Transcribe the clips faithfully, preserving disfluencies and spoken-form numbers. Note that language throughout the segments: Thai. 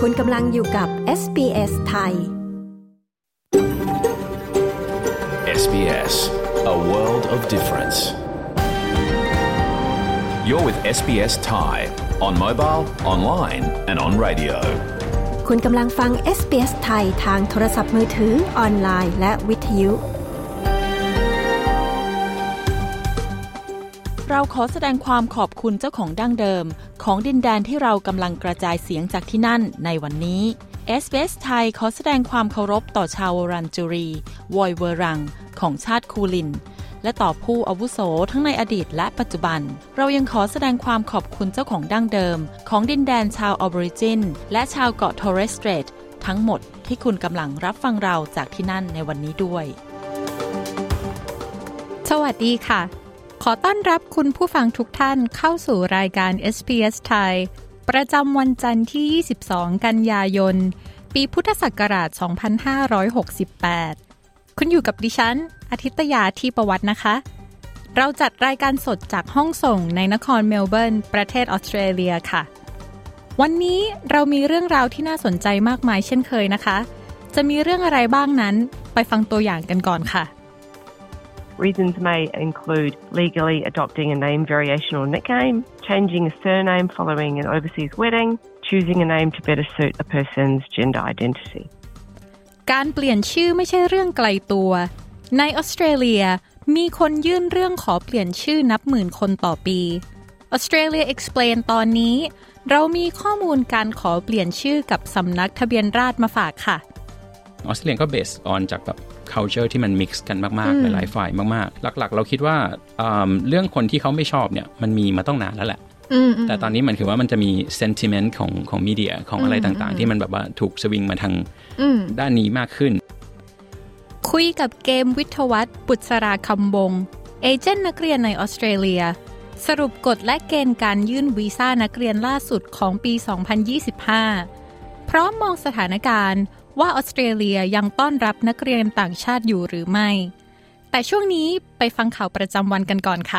คุณกำลังอยู่กับ เอส บี เอส ไทยเอส บี เอส, a world of difference. You're with เอส บี เอส Thai on mobile, online and on radio. คุณกำลังฟัง เอส บี เอส ไทยทางโทรศัพท์มือถือออนไลน์และวิทยุเราขอแสดงความขอบคุณเจ้าของดั้งเดิมของดินแดนที่เรากำลังกระจายเสียงจากที่นั่นในวันนี้ เอส บี เอส ไทยขอแสดงความเคารพต่อชาววรัญจุรีวอยเวอรังของชาติคูลินและต่อผู้อาวุโสทั้งในอดีตและปัจจุบันเรายังขอแสดงความขอบคุณเจ้าของดั้งเดิมของดินแดนชาวออบอริจินและชาวเกาะทอร์เรสสเตรททั้งหมดที่คุณกำลังรับฟังเราจากที่นั่นในวันนี้ด้วยสวัสดีค่ะขอต้อนรับคุณผู้ฟังทุกท่านเข้าสู่รายการ เอส บี เอส ไทยประจำวันจันทร์ที่ยี่สิบสองกันยายนปีพุทธศักราชสองพันห้าร้อยหกสิบแปดคุณอยู่กับดิฉันอาทิตยาที่ประวัตินะคะเราจัดรายการสดจากห้องส่งในนครเมลเบิร์นประเทศออสเตรเลียค่ะวันนี้เรามีเรื่องราวที่น่าสนใจมากมายเช่นเคยนะคะจะมีเรื่องอะไรบ้างนั้นไปฟังตัวอย่างกันก่อนค่ะ Reasons may include legally adopting a name variation or nickname, changing a surname following an overseas wedding, choosing a name to better suit a person's gender identity. การเปลี่ยนชื่อไม่ใช่เรื่องไกลตัวในออสเตรเลียมีคนยื่นเรื่องขอเปลี่ยนชื่อนับหมื่นคนต่อปี Australia Explain ตอนนี้เรามีข้อมูลการขอเปลี่ยนชื่อกับสำนักทะเบียนราษฎร์มาฝากค่ะออสเตรเลียก็ based on จากแบบ culture ที่มัน mix กันมากๆหลายๆฝ่ายมากๆหลักๆเราคิดว่าเรื่องคนที่เขาไม่ชอบเนี่ยมันมีมาต้องนานแล้วแหละแต่ตอนนี้มันคือว่ามันจะมี sentiment ของของมีเดียของอะไรต่างๆที่มันแบบว่าถูกสวิงมาทางด้านนี้มากขึ้นคุยกับเกมวิทยวัฒน์บุษราคำบงเอเจนต์นักเรียนในออสเตรเลียสรุปกฎและเกณฑ์การยื่นวีซ่านักเรียนล่าสุดของปีสองพันยี่สิบห้าพร้อมมองสถานการณ์ว่าออสเตรเลียยังต้อนรับนักเรียนต่างชาติอยู่หรือไม่แต่ช่วงนี้ไปฟังข่าวประจำวันกันก่อนค่ะ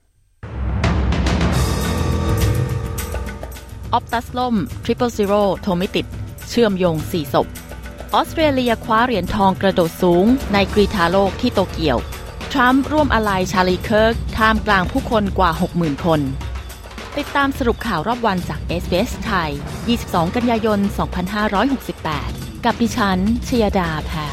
ออปตัสล่ม Triple Zero โทรไม่ติดเชื่อมโยงสี่ศพออสเตรเลียคว้าเหรียญทองกระโดดสูงในกรีฑาโลกที่โตเกียวทรัมป์ร่วมอาลัยชาลีเคิร์กท่ามกลางผู้คนกว่า หกหมื่น คนติดตามสรุปข่าวรอบวันจาก เอส บี เอส ไทยยี่สิบสองกันยายนสองพันห้าร้อยหกสิบแปดกับดิฉันชยดาแพรว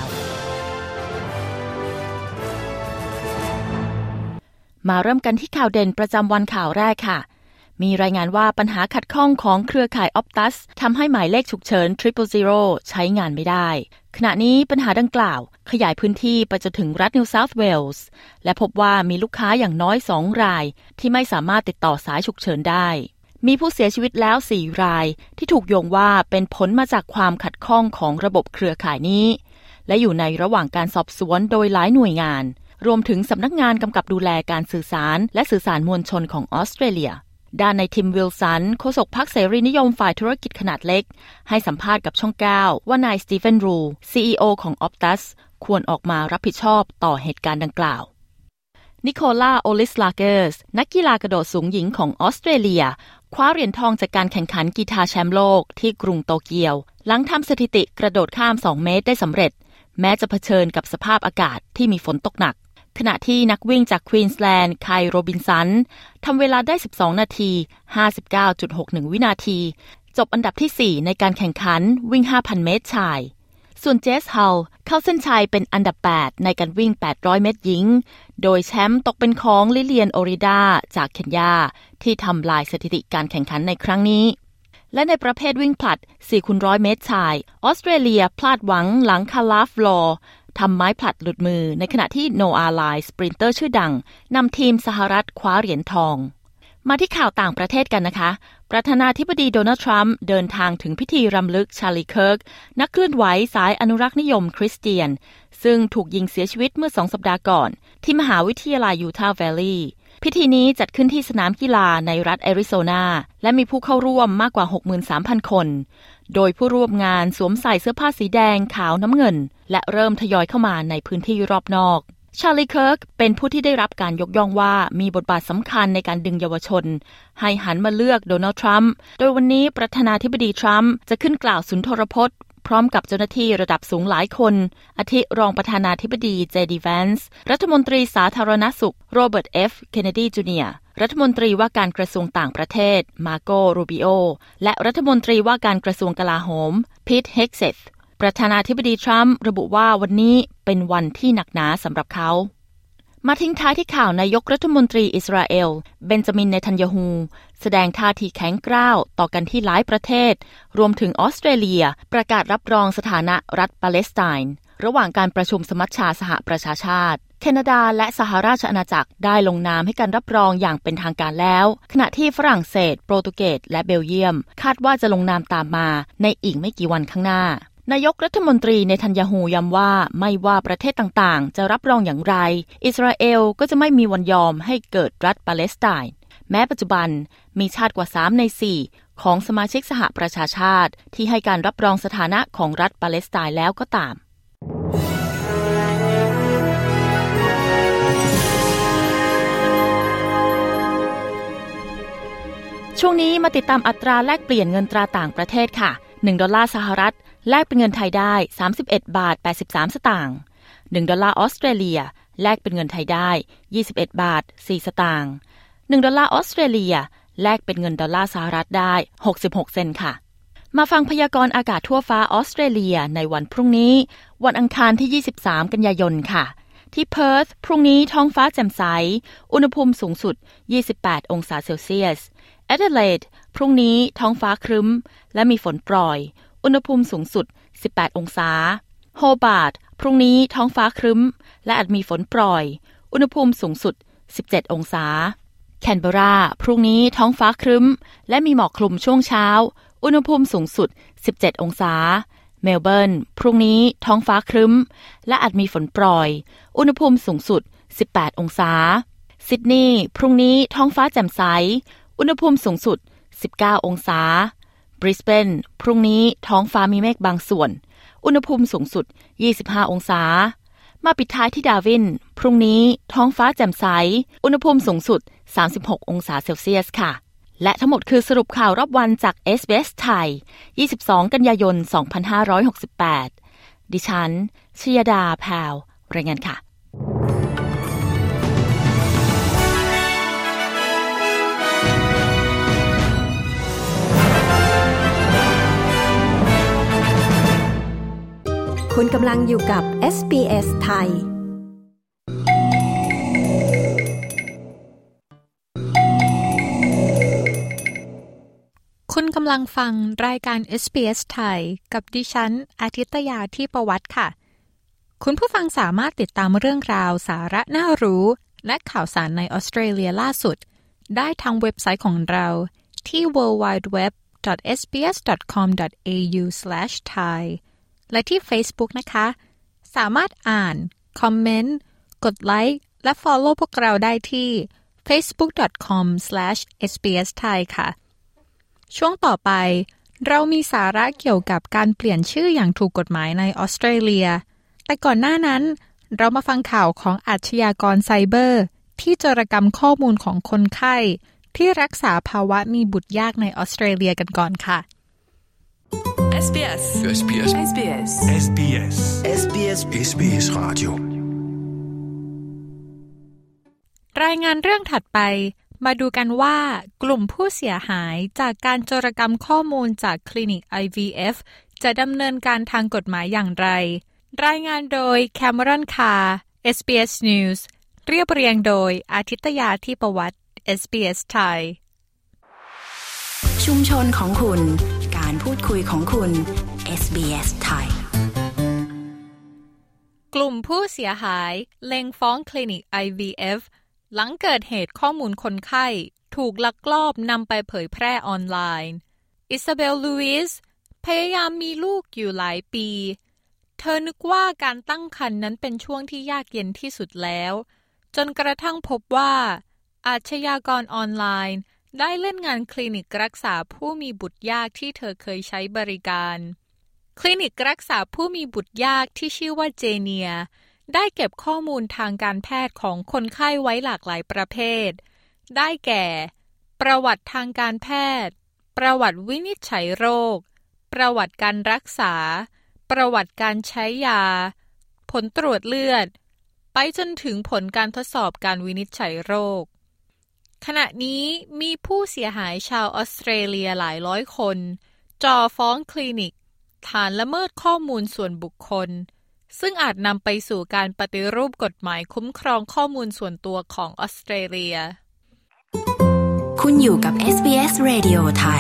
มาเริ่มกันที่ข่าวเด่นประจำวันข่าวแรกค่ะมีรายงานว่าปัญหาขัดข้องของเครือข่าย Optus ทำให้หมายเลขฉุกเฉิน Triple Zero ใช้งานไม่ได้ขณะนี้ปัญหาดังกล่าวขยายพื้นที่ไปจนถึงรัฐ New South Wales และพบว่ามีลูกค้าอย่างน้อยสองรายที่ไม่สามารถติดต่อสายฉุกเฉินได้มีผู้เสียชีวิตแล้วสี่รายที่ถูกโยงว่าเป็นผลมาจากความขัดข้องของระบบเครือข่ายนี้และอยู่ในระหว่างการสอบสวนโดยหลายหน่วยงานรวมถึงสำนักงานกำกับดูแลการสื่อสารและสื่อสารมวลชนของออสเตรเลียด้านในทิมวิลสันโฆษกพรรคเสรีนิยมฝ่ายธุรกิจขนาดเล็กให้สัมภาษณ์กับช่องเก้าว่านายสตีเฟนรู ซี อี โอ ของ Optus ควรออกมารับผิดชอบต่อเหตุการณ์ดังกล่าวนิโคล่าโอลิสลาเกอร์สนักกีฬากระโดดสูงหญิงของออสเตรเลียคว้าเหรียญทองจากการแข่งขันกีฬาแชมป์โลกที่กรุงโตเกียวหลังทำสถิติกระโดดข้ามสองเมตรได้สำเร็จแม้จะเผชิญกับสภาพอากาศที่มีฝนตกหนักขณะที่นักวิ่งจากควีนส์แลนด์ไคลโรบินสันทำเวลาได้สิบสองนาที ห้าสิบเก้าจุดหกหนึ่ง วินาทีจบอันดับที่สี่ในการแข่งขันวิ่ง ห้าพัน เมตรชายส่วนเจสฮัลเข้าเส้นชัยเป็นอันดับแปดในการวิ่งแปดร้อยเมตรหญิงโดยแชมป์ตกเป็นของลิเลียนโอริดาจากเคนยาที่ทำลายสถิติการแข่งขันในครั้งนี้และในประเภทวิ่งผลัด สี่คูณร้อย เมตรชายออสเตรเลียพลาดหวังหลังคาลาฟลอทำไม้ผลัดหลุดมือในขณะที่โนอาไลสปรินเตอร์ชื่อดังนำทีมสหรัฐคว้าเหรียญทองมาที่ข่าวต่างประเทศกันนะคะประธานาธิบดีโดนัลด์ทรัมป์เดินทางถึงพิธีรำลึกชาลีเคิร์กนักเคลื่อนไหวสายอนุรักษ์นิยมคริสเตียนซึ่งถูกยิงเสียชีวิตเมื่อสองสัปดาห์ก่อนที่มหาวิทยาลัยยูทาห์แวลลีย์พิธีนี้จัดขึ้นที่สนามกีฬาในรัฐแอริโซนาและมีผู้เข้าร่วมมากกว่า หกหมื่นสามพัน คนโดยผู้ร่วมงานสวมใส่เสื้อผ้าสีแดงขาวน้ำเงินและเริ่มทยอยเข้ามาในพื้นที่รอบนอกชาร์ลีย์เคิร์กเป็นผู้ที่ได้รับการยกย่องว่ามีบทบาทสำคัญในการดึงเยาวชนให้หันมาเลือกโดนัลด์ทรัมป์โดยวันนี้ประธานาธิบดีทรัมป์จะขึ้นกล่าวสุนทรพจน์พร้อมกับเจ้าหน้าที่ระดับสูงหลายคนอาทิรองประธานาธิบดีเจดีแวนซ์รัฐมนตรีสาธารณสุขโรเบิร์ตเอฟเคนเนดีจูเนียร์รัฐมนตรีว่าการกระทรวงต่างประเทศมาโกรูบิโอและรัฐมนตรีว่าการกระทรวงกลาโหมพีทเฮกเซธประธานาธิบดีทรัมป์ระบุว่าวันนี้เป็นวันที่หนักหนาสำหรับเขามาทิ้งท้ายที่ข่าวนายกรัฐมนตรีอิสราเอลเบนจามินเนทันยาฮูแสดงท่าทีแข็งกร้าวต่อกันที่หลายประเทศรวมถึงออสเตรเลียประกาศรับรองสถานะรัฐปาเลสไตน์ระหว่างการประชุมสมัชชาสหประชาชาติแคนาดาและสหราชอาณาจักรได้ลงนามให้การรับรองอย่างเป็นทางการแล้วขณะที่ฝรั่งเศสโปรตุเกสและเบลเยียมคาดว่าจะลงนามตามมาในอีกไม่กี่วันข้างหน้านายกรัฐมนตรีเนทันยาฮูย้ำว่าไม่ว่าประเทศต่างๆจะรับรองอย่างไรอิสราเอลก็จะไม่มีวันยอมให้เกิดรัฐปาเลสไตน์แม้ปัจจุบันมีชาติกว่าสามในสี่ของสมาชิกสหประชาชาติที่ให้การรับรองสถานะของรัฐปาเลสไตน์แล้วก็ตามช่วงนี้มาติดตามอัตราแลกเปลี่ยนเงินตราต่างประเทศค่ะหนึ่งดอลลาร์สหรัฐแลกเป็นเงินไทยได้สามสิบเอ็ดบาทแปดสิบสามสตางค์หนึ่งดอลลาร์ออสเตรเลียแลกเป็นเงินไทยได้ยี่สิบเอ็ดบาทสี่สตางค์หนึ่งดอลลาร์ออสเตรเลียแลกเป็นเงินดอลลาร์สหรัฐได้หกสิบหกเซนต์ค่ะมาฟังพยากรณ์อากาศทั่วฟ้าออสเตรเลียในวันพรุ่งนี้วันอังคารที่ยี่สิบสามกันยายนค่ะที่เพิร์ธพรุ่งนี้ท้องฟ้าแจ่มใสอุณหภูมิสูงสุดยี่สิบแปดองศาเซลเซียสแอดิเลดพรุ่งนี้ท้องฟ้าครึ้มและมีฝนโปรยอุณหภูมิสูงสุดสิบแปดองศาโฮบาร์ตพรุ่งนี้ท้องฟ้าครึ้มและอาจมีฝนโปรยอุณหภูมิสูงสุดสิบเจ็ดองศาแคนเบอราพรุ่งนี้ท้องฟ้าครึ้มและมีหมอกคลุมช่วงเช้าอุณหภูมิสูงสุดสิบเจ็ดองศาเมลเบิร์นพรุ่งนี้ท้องฟ้าครึ้มและอาจมีฝนโปรยอุณหภูมิสูงสุดสิบแปดองศาซิดนีย์พรุ่งนี้ท้องฟ้าแจ่มใสอุณหภูมิสูงสุดสิบเก้าองศาบริสเบนพรุ่งนี้ท้องฟ้ามีเมฆบางส่วนอุณหภูมิสูงสุดยี่สิบห้าองศามาปิดท้ายที่ดาร์วินพรุ่งนี้ท้องฟ้าแจ่มใสอุณหภูมิสูงสุดสามสิบหกองศาเซลเซียสค่ะและทั้งหมดคือสรุปข่าวรอบวันจาก เอส บี เอส ไทยยี่สิบสองกันยายนสองพันห้าร้อยหกสิบแปดดิฉันชยดาแพรวรายงานค่ะคุณกำลังอยู่กับ เอส บี เอส ไทยคุณกำลังฟังรายการ เอส บี เอส ไทยกับดิฉันอาทิตยาที่ประวัติค่ะคุณผู้ฟังสามารถติดตามเรื่องราวสาระน่ารู้และข่าวสารในออสเตรเลียล่าสุดได้ทางเว็บไซต์ของเราที่ ดับเบิลยู ดับเบิลยู ดับเบิลยู ดอท เอส บี เอส ดอท คอม ดอท เอ ยู สแลช ไทย และที่ Facebook นะคะสามารถอ่านคอมเมนต์กดไลค์และ Follow พวกเราได้ที่ เฟซบุ๊ก ดอท คอม สแลช เอส บี เอส ไทย ค่ะช่วงต่อไปเรามีสาระเกี่ยวกับการเปลี่ยนชื่ออย่างถูกกฎหมายในออสเตรเลียแต่ก่อนหน้านั้นเรามาฟังข่าวของอาชญากรไซเบอร์ที่โจรกรรมข้อมูลของคนไข้ที่รักษาภาวะมีบุตรยากในออสเตรเลียกันก่อนค่ะเอส บี เอส เอส บี เอส เอส บี เอส เอส บี เอส เอส บี เอส เอส บี เอส Radio รายงานเรื่องถัดไปมาดูกันว่ากลุ่มผู้เสียหายจากการโจรกรรมข้อมูลจากคลินิก ไอ วี เอฟ จะดำเนินการทางกฎหมายอย่างไรรายงานโดยแคมรอนคาร์ เอส บี เอส News เรียบเรียงโดยอาทิตยาที่ประวัติ เอส บี เอส ไทยชุมชนของคุณการพูดคุยของคุณ เอส บี เอส ไทยกลุ่มผู้เสียหายเล็งฟ้องคลินิก ไอ วี เอฟ หลังเกิดเหตุข้อมูลคนไข้ถูกลักลอบนำไปเผยแพร่ออนไลน์อิซาเบล ลูอิสพยายามมีลูกอยู่หลายปีเธอนึกว่าการตั้งครรภ์นั้นเป็นช่วงที่ยากเย็นที่สุดแล้วจนกระทั่งพบว่าอาชญากรออนไลน์ได้เล่นงานคลินิกรักษาผู้มีบุตรยากที่เธอเคยใช้บริการคลินิกรักษาผู้มีบุตรยากที่ชื่อว่าเจเนียได้เก็บข้อมูลทางการแพทย์ของคนไข้ไว้หลากหลายประเภทได้แก่ประวัติทางการแพทย์ประวัติวินิจฉัยโรคประวัติการรักษาประวัติการใช้ยาผลตรวจเลือดไปจนถึงผลการทดสอบการวินิจฉัยโรคขณะนี้มีผู้เสียหายชาวออสเตรเลียหลายร้อยคนจ่อฟ้องคลินิกฐานละเมิดข้อมูลส่วนบุคคลซึ่งอาจนำไปสู่การปฏิรูปกฎหมายคุ้มครองข้อมูลส่วนตัวของออสเตรเลียคุณอยู่กับ เอส บี เอส Radio ไทย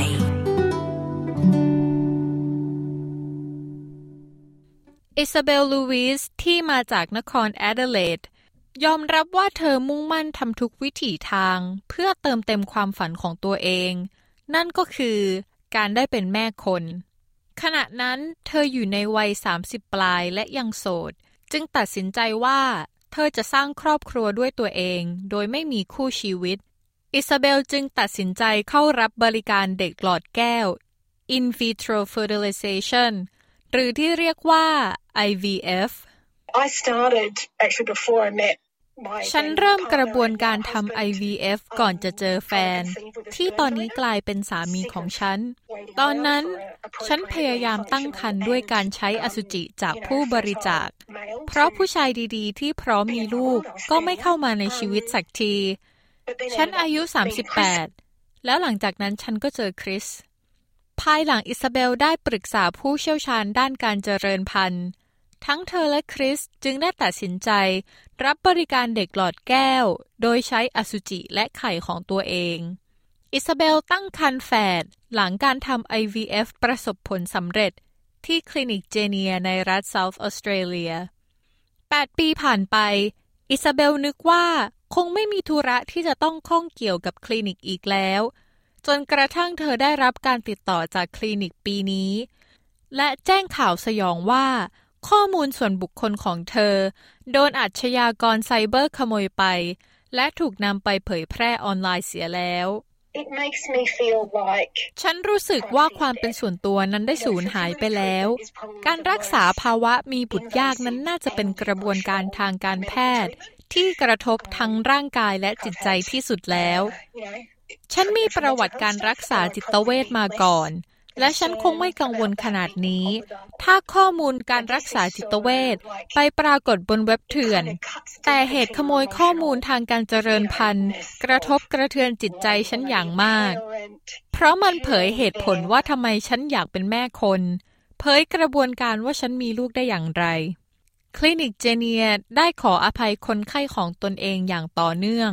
อิซาเบล ลูวิสที่มาจากนครแอดิเลดยอมรับว่าเธอมุ่งมั่นทำทุกวิถีทางเพื่อเติมเต็มความฝันของตัวเองนั่นก็คือการได้เป็นแม่คนขณะนั้นเธออยู่ในวัยสามสิบปลายและยังโสดจึงตัดสินใจว่าเธอจะสร้างครอบครัวด้วยตัวเองโดยไม่มีคู่ชีวิตอิซาเบลจึงตัดสินใจเข้ารับบริการเด็กหลอดแก้ว in vitro fertilization หรือที่เรียกว่า ไอ วี เอฟ I started actually before I met ฉันเริ่มกระบวนการทำ ไอ วี เอฟ ก่อนจะเจอแฟนที่ตอนนี้กลายเป็นสามีของฉันตอนนั้นฉันพยายามตั้งครรภ์ด้วยการใช้อสุจิจากผู้บริจาคเพราะผู้ชายดีๆที่พร้อมมีลูกก็ไม่เข้ามาในชีวิตสักทีฉันอายุสามสิบแปดแล้วหลังจากนั้นฉันก็เจอคริสภายหลังอิซาเบลได้ปรึกษาผู้เชี่ยวชาญด้านการเจริญพันธุ์ทั้งเธอและคริสจึงได้ตัดสินใจรับบริการเด็กหลอดแก้วโดยใช้อสุจิและไข่ของตัวเองอิซาเบลตั้งครรภ์แฝดหลังการทำ ไอ วี เอฟ ประสบผลสำเร็จที่คลินิกเจเนียในรัฐเซาท์ออสเตรเลียแปดปีผ่านไปอิซาเบลนึกว่าคงไม่มีธุระที่จะต้องข้องเกี่ยวกับคลินิกอีกแล้วจนกระทั่งเธอได้รับการติดต่อจากคลินิกปีนี้และแจ้งข่าวสยองว่าข้อมูลส่วนบุคคลของเธอโดนอาชญากรไซเบอร์ขโมยไปและถูกนำไปเผยแพร่ออนไลน์เสียแล้ว It makes me feel like ฉันรู้สึกว่าความเป็นส่วนตัวนั้นได้สูญหายไปแล้วการรักษาภาวะมีบุตรยากนั้นน่าจะเป็นกระบวนการทางการแพทย์ที่กระทบทั้งร่างกายและจิตใจที่สุดแล้วฉันมีประวัติการรักษาจิตเวชมาก่อนและฉันคงไม่กังวลขนาดนี้ถ้าข้อมูลการรักษาจิตเวชไปปรากฏบนเว็บเถื่อนแต่เหตุขโมยข้อมูลทางการเจริญพันธุ์กระทบกระเทือนจิตใจฉันอย่างมากเพราะมันเผยเหตุผลว่าทำไมฉันอยากเป็นแม่คนเผยกระบวนการว่าฉันมีลูกได้อย่างไรคลินิกเจเนียได้ขออภัยคนไข้ของตนเองอย่างต่อเนื่อง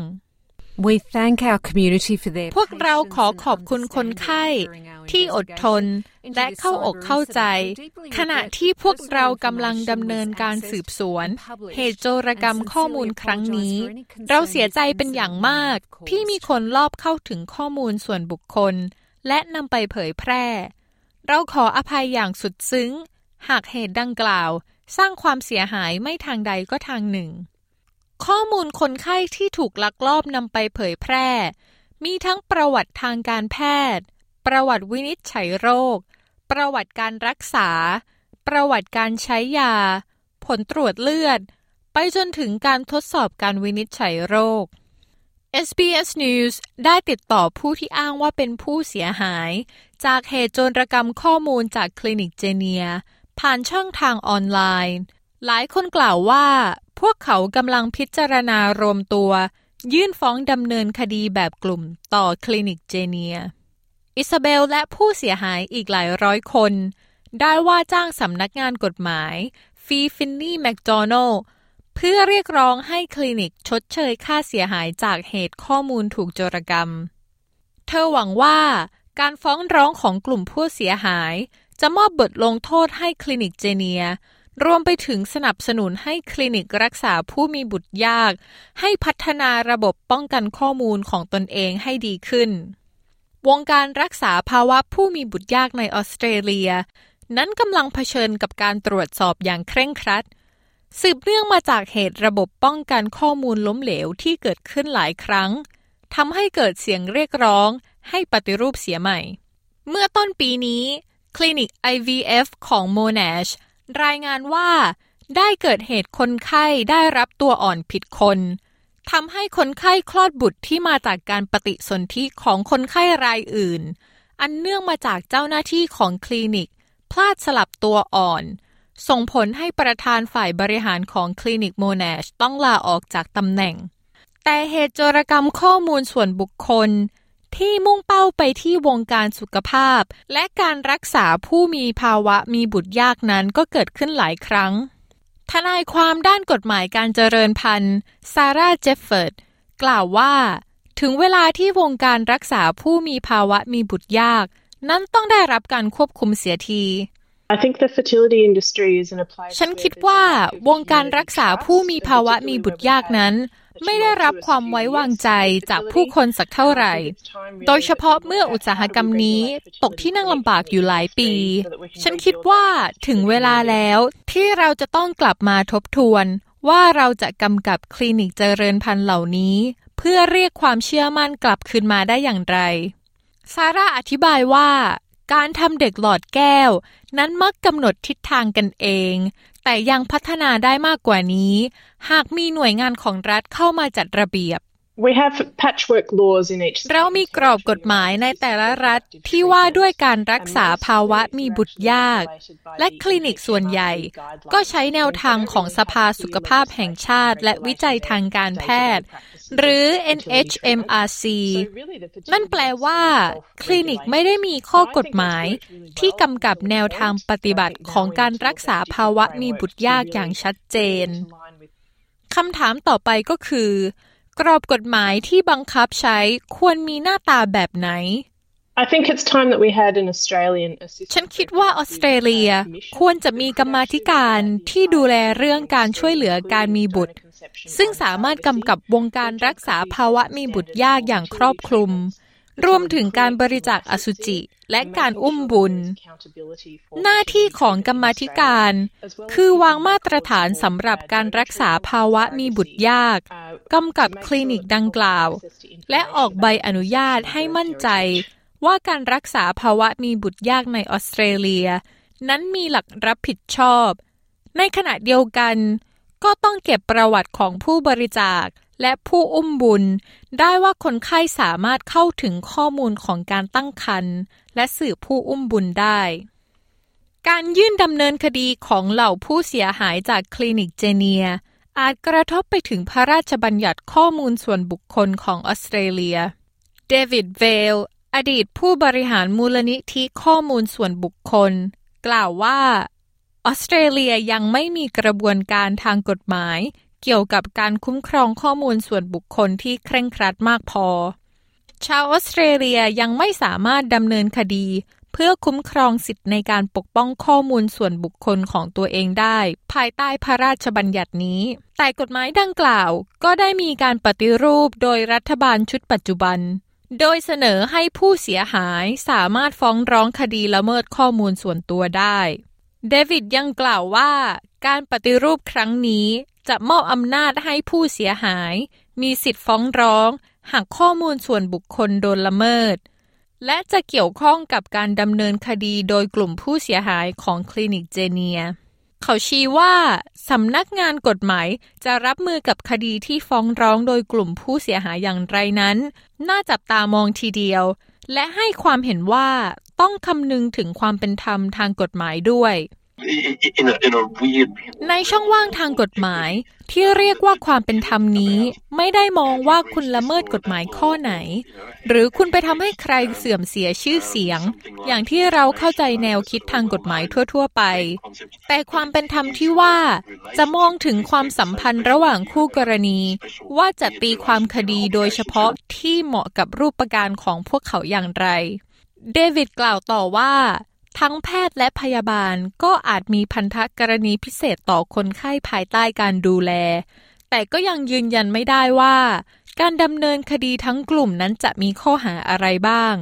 We thank our community for their พวกเราขอขอบคุณคนไข้ที่อดทนและเข้าอกเข้าใจขณะที่พวกเรากำลังดำเนินการสืบสวนเหตุโจรกรรมข้อมูลครั้งนี้เราเสียใจเป็นอย่างมากที่มีคนลอบเข้าถึงข้อมูลส่วนบุคคลและนำไปเผยแพร่เราขออภัยอย่างสุดซึ้งหากเหตุดังกล่าวสร้างความเสียหายไม่ทางใดก็ทางหนึ่งข้อมูลคนไข้ที่ถูกลักลอบนำไปเผยแพร่มีทั้งประวัติทางการแพทย์ประวัติวินิจฉัยโรคประวัติการรักษาประวัติการใช้ยาผลตรวจเลือดไปจนถึงการทดสอบการวินิจฉัยโรค เอส บี เอส News ได้ติดต่อผู้ที่อ้างว่าเป็นผู้เสียหายจากเหตุโจรกรรมข้อมูลจากคลินิกเจเนียผ่านช่องทางออนไลน์หลายคนกล่าวว่าพวกเขากำลังพิจารณารวมตัวยื่นฟ้องดำเนินคดีแบบกลุ่มต่อคลินิกเจเนียอิซาเบลและผู้เสียหายอีกหลายร้อยคนได้ว่าจ้างสำนักงานกฎหมายฟีฟินนี่แมคโดนัลด์เพื่อเรียกร้องให้คลินิกชดเชยค่าเสียหายจากเหตุข้อมูลถูกโจรกรรมเธอหวังว่าการฟ้องร้องของกลุ่มผู้เสียหายจะมอบบทลงโทษให้คลินิกเจเนียรวมไปถึงสนับสนุนให้คลินิกรักษาผู้มีบุตรยากให้พัฒนาระบบป้องกันข้อมูลของตนเองให้ดีขึ้นวงการรักษาภาวะผู้มีบุตรยากในออสเตรเลียนั้นกำลังเผชิญกับการตรวจสอบอย่างเคร่งครัดสืบเนื่องมาจากเหตุระบบป้องกันข้อมูลล้มเหลวที่เกิดขึ้นหลายครั้งทำให้เกิดเสียงเรียกร้องให้ปฏิรูปเสียใหม่เมื่อต้นปีนี้คลินิก ไอ วี เอฟ ของ Monashรายงานว่าได้เกิดเหตุคนไข้ได้รับตัวอ่อนผิดคนทำให้คนไข้คลอดบุตรที่มาจากการปฏิสนธิของคนไข้รายอื่นอันเนื่องมาจากเจ้าหน้าที่ของคลินิกพลาดสลับตัวอ่อนส่งผลให้ประธานฝ่ายบริหารของคลินิกโมนาชต้องลาออกจากตำแหน่งแต่เหตุโจรกรรมข้อมูลส่วนบุคคลที่มุ่งเป้าไปที่วงการสุขภาพและการรักษาผู้มีภาวะมีบุตรยากนั้นก็เกิดขึ้นหลายครั้งทนายความด้านกฎหมายการเจริญพันธุ์ซาร่าเจฟเฟิร์ดกล่าวว่าถึงเวลาที่วงการรักษาผู้มีภาวะมีบุตรยากนั้นต้องได้รับการควบคุมเสียที I think the fertility industry is in a place ฉันคิดว่าวงการรักษาผู้มีภาวะมีบุตรยากนั้นไม่ได้รับความไว้วางใจจากผู้คนสักเท่าไหร่โดยเฉพาะเมื่ออุตสาหกรรมนี้ตกที่นั่งลำบากอยู่หลายปีฉันคิดว่าถึงเวลาแล้วที่เราจะต้องกลับมาทบทวนว่าเราจะกำกับคลินิกเจริญพันธุ์เหล่านี้เพื่อเรียกความเชื่อมั่นกลับคืนมาได้อย่างไรซาร่าอธิบายว่าการทำเด็กหลอดแก้วนั้นมักกำหนดทิศทางกันเองแต่ยังพัฒนาได้มากกว่านี้หากมีหน่วยงานของรัฐเข้ามาจัดระเบียบ We have patchwork laws in each เรามีกรอบกฎหมายในแต่ละรัฐที่ว่าด้วยการรักษาภาวะมีบุตรยากและคลินิกส่วนใหญ่ก็ใช้แนวทางของสภาสุขภาพแห่งชาติและวิจัยทางการแพทย์หรือ เอ็น เอช เอ็ม อาร์ ซี นั่นแปลว่าคลินิกไม่ได้มีข้อกฎหมายที่กำกับแนวทางปฏิบัติของการรักษาภาวะมีบุตรยากอย่างชัดเจนคำถามต่อไปก็คือกรอบกฎหมายที่บังคับใช้ควรมีหน้าตาแบบไหน I think it's time that we had an Australian assistant ฉันคิดว่าออสเตรเลียควรจะมีกรรมาธิการที่ดูแลเรื่องการช่วยเหลือการมีบุตรซึ่งสามารถกำกับวงการรักษาภาวะมีบุตรยากอย่างครอบคลุมรวมถึงการบริจาคอสุจิและการอุ้มบุญหน้าที่ของกรรมาธิการคือวางมาตรฐานสำหรับการรักษาภาวะมีบุตรยากกำกับคลินิกดังกล่าวและออกใบอนุญาตให้มั่นใจว่าการรักษาภาวะมีบุตรยากในออสเตรเลียนั้นมีหลักรับผิดชอบในขณะเดียวกันก็ต้องเก็บประวัติของผู้บริจาคและผู้อุ้มบุญได้ว่าคนไข้สามารถเข้าถึงข้อมูลของการตั้งครรภ์และสืบผู้อุ้มบุญได้การยื่นดำเนินคดีของเหล่าผู้เสียหายจากคลินิกเจเนียอาจกระทบไปถึงพระราชบัญญัติข้อมูลส่วนบุคคลของออสเตรเลียเดวิดเวลอดีตผู้บริหารมูลนิธิข้อมูลส่วนบุคคลกล่าวว่าออสเตรเลียยังไม่มีกระบวนการทางกฎหมายเกี่ยวกับการคุ้มครองข้อมูลส่วนบุคคลที่เคร่งครัดมากพอชาวออสเตรเลียยังไม่สามารถดำเนินคดีเพื่อคุ้มครองสิทธิในการปกป้องข้อมูลส่วนบุคคลของตัวเองได้ภายใต้พระราชบัญญัตินี้แต่กฎหมายดังกล่าวก็ได้มีการปฏิรูปโดยรัฐบาลชุดปัจจุบันโดยเสนอให้ผู้เสียหายสามารถฟ้องร้องคดีละเมิดข้อมูลส่วนตัวได้เดวิดยังกล่าวว่าการปฏิรูปครั้งนี้จะมอบอำนาจให้ผู้เสียหายมีสิทธิ์ฟ้องร้องหากข้อมูลส่วนบุคคลโดนละเมิดและจะเกี่ยวข้องกับการดำเนินคดีโดยกลุ่มผู้เสียหายของคลินิกเจเนียเขาชี้ว่าสำนักงานกฎหมายจะรับมือกับคดีที่ฟ้องร้องโดยกลุ่มผู้เสียหายอย่างไรนั้นน่าจับตามองทีเดียวและให้ความเห็นว่าต้องคำนึงถึงความเป็นธรรมทางกฎหมายด้วยในช่องว่างทางกฎหมายที่เรียกว่าความเป็นธรรมนี้ไม่ได้มองว่าคุณละเมิดกฎหมายข้อไหนหรือคุณไปทำให้ใครเสื่อมเสียชื่อเสียงอย่างที่เราเข้าใจแนวคิดทางกฎหมายทั่วๆไปแต่ความเป็นธรรมที่ว่าจะมองถึงความสัมพันธ์ระหว่างคู่กรณีว่าจะตีความคดีโดยเฉพาะที่เหมาะกับรูปการณ์ของพวกเขาอย่างไรเดวิดกล่าวต่อว่าทั้งแพทย์และพยาบาลก็อาจมีพันธกรณีพิเศษต่อคนไข้ภายใต้การดูแลแต่ก็ยังยืนยันไม่ได้ว่าการดำเนินคดีทั้งกลุ่มนั้นจะมีข้อหาอะไรบ้าง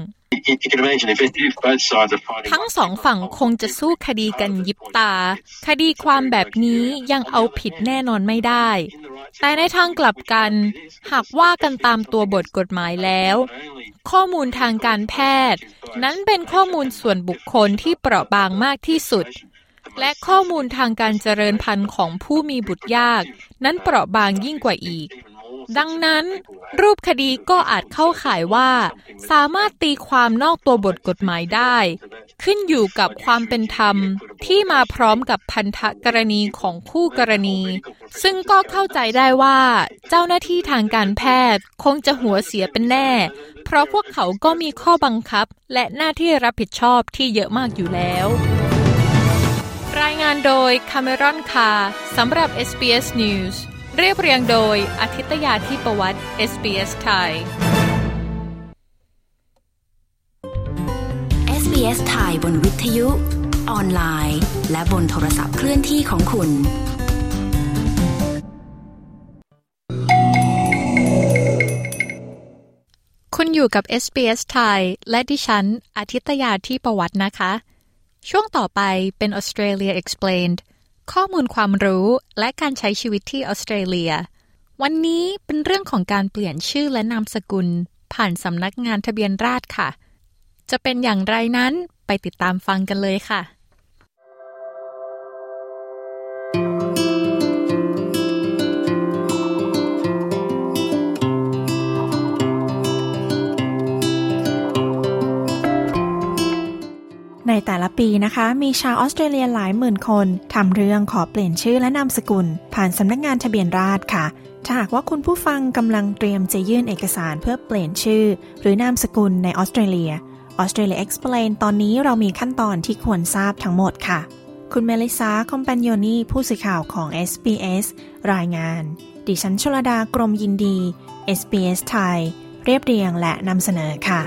ทั้งสองฝั่งคงจะสู้คดีกันยิบตาคดีความแบบนี้ยังเอาผิดแน่นอนไม่ได้แต่ในทางกลับกันหากว่ากันตามตัวบทกฎหมายแล้วข้อมูลทางการแพทย์นั้นเป็นข้อมูลส่วนบุคคลที่เปราะบางมากที่สุดและข้อมูลทางการเจริญพันธุ์ของผู้มีบุตรยากนั้นเปราะบางยิ่งกว่าอีกดังนั้นรูปคดีก็อาจเข้าข่ายว่าสามารถตีความนอกตัวบทกฎหมายได้ขึ้นอยู่กับความเป็นธรรมที่มาพร้อมกับพันธกรณีของคู่กรณีซึ่งก็เข้าใจได้ว่าเจ้าหน้าที่ทางการแพทย์คงจะหัวเสียเป็นแน่เพราะพวกเขาก็มีข้อบังคับและหน้าที่รับผิดชอบที่เยอะมากอยู่แล้วรายงานโดยคาเมรอนคาร์สำหรับ เอส บี เอส News เรียบเรียงโดยอาทิตยาธิปวัตร เอส บี เอส ไทยเอส บี เอส ไทยบนวิทยุออนไลน์และบนโทรศัพท์เคลื่อนที่ของคุณคุณอยู่กับ เอส บี เอส ไทยและดิฉันอาทิตยาธิปวัตรนะคะช่วงต่อไปเป็น Australia Explained ข้อมูลความรู้และการใช้ชีวิตที่ออสเตรเลียวันนี้เป็นเรื่องของการเปลี่ยนชื่อและนามสกุลผ่านสำนักงานทะเบียนราษฎร์ค่ะจะเป็นอย่างไรนั้นไปติดตามฟังกันเลยค่ะในแต่ละปีนะคะมีชาวออสเตรเลียหลายหมื่นคนทำเรื่องขอเปลี่ยนชื่อและนามสกุลผ่านสำนักงานทะเบียนราษฎร์ค่ะถ้าหากว่าคุณผู้ฟังกำลังเตรียมจะยื่นเอกสารเพื่อเปลี่ยนชื่อหรือนามสกุลในออสเตรเลีย Australia Explain ตอนนี้เรามีขั้นตอนที่ควรทราบทั้งหมดค่ะคุณเมลิซาคอมแปนโยนีผู้สื่อข่าวของ เอส บี เอส รายงานดิฉันชลดากรมยินดี เอส บี เอส ไทยเรียบเรียงและนำเสนอค่ะ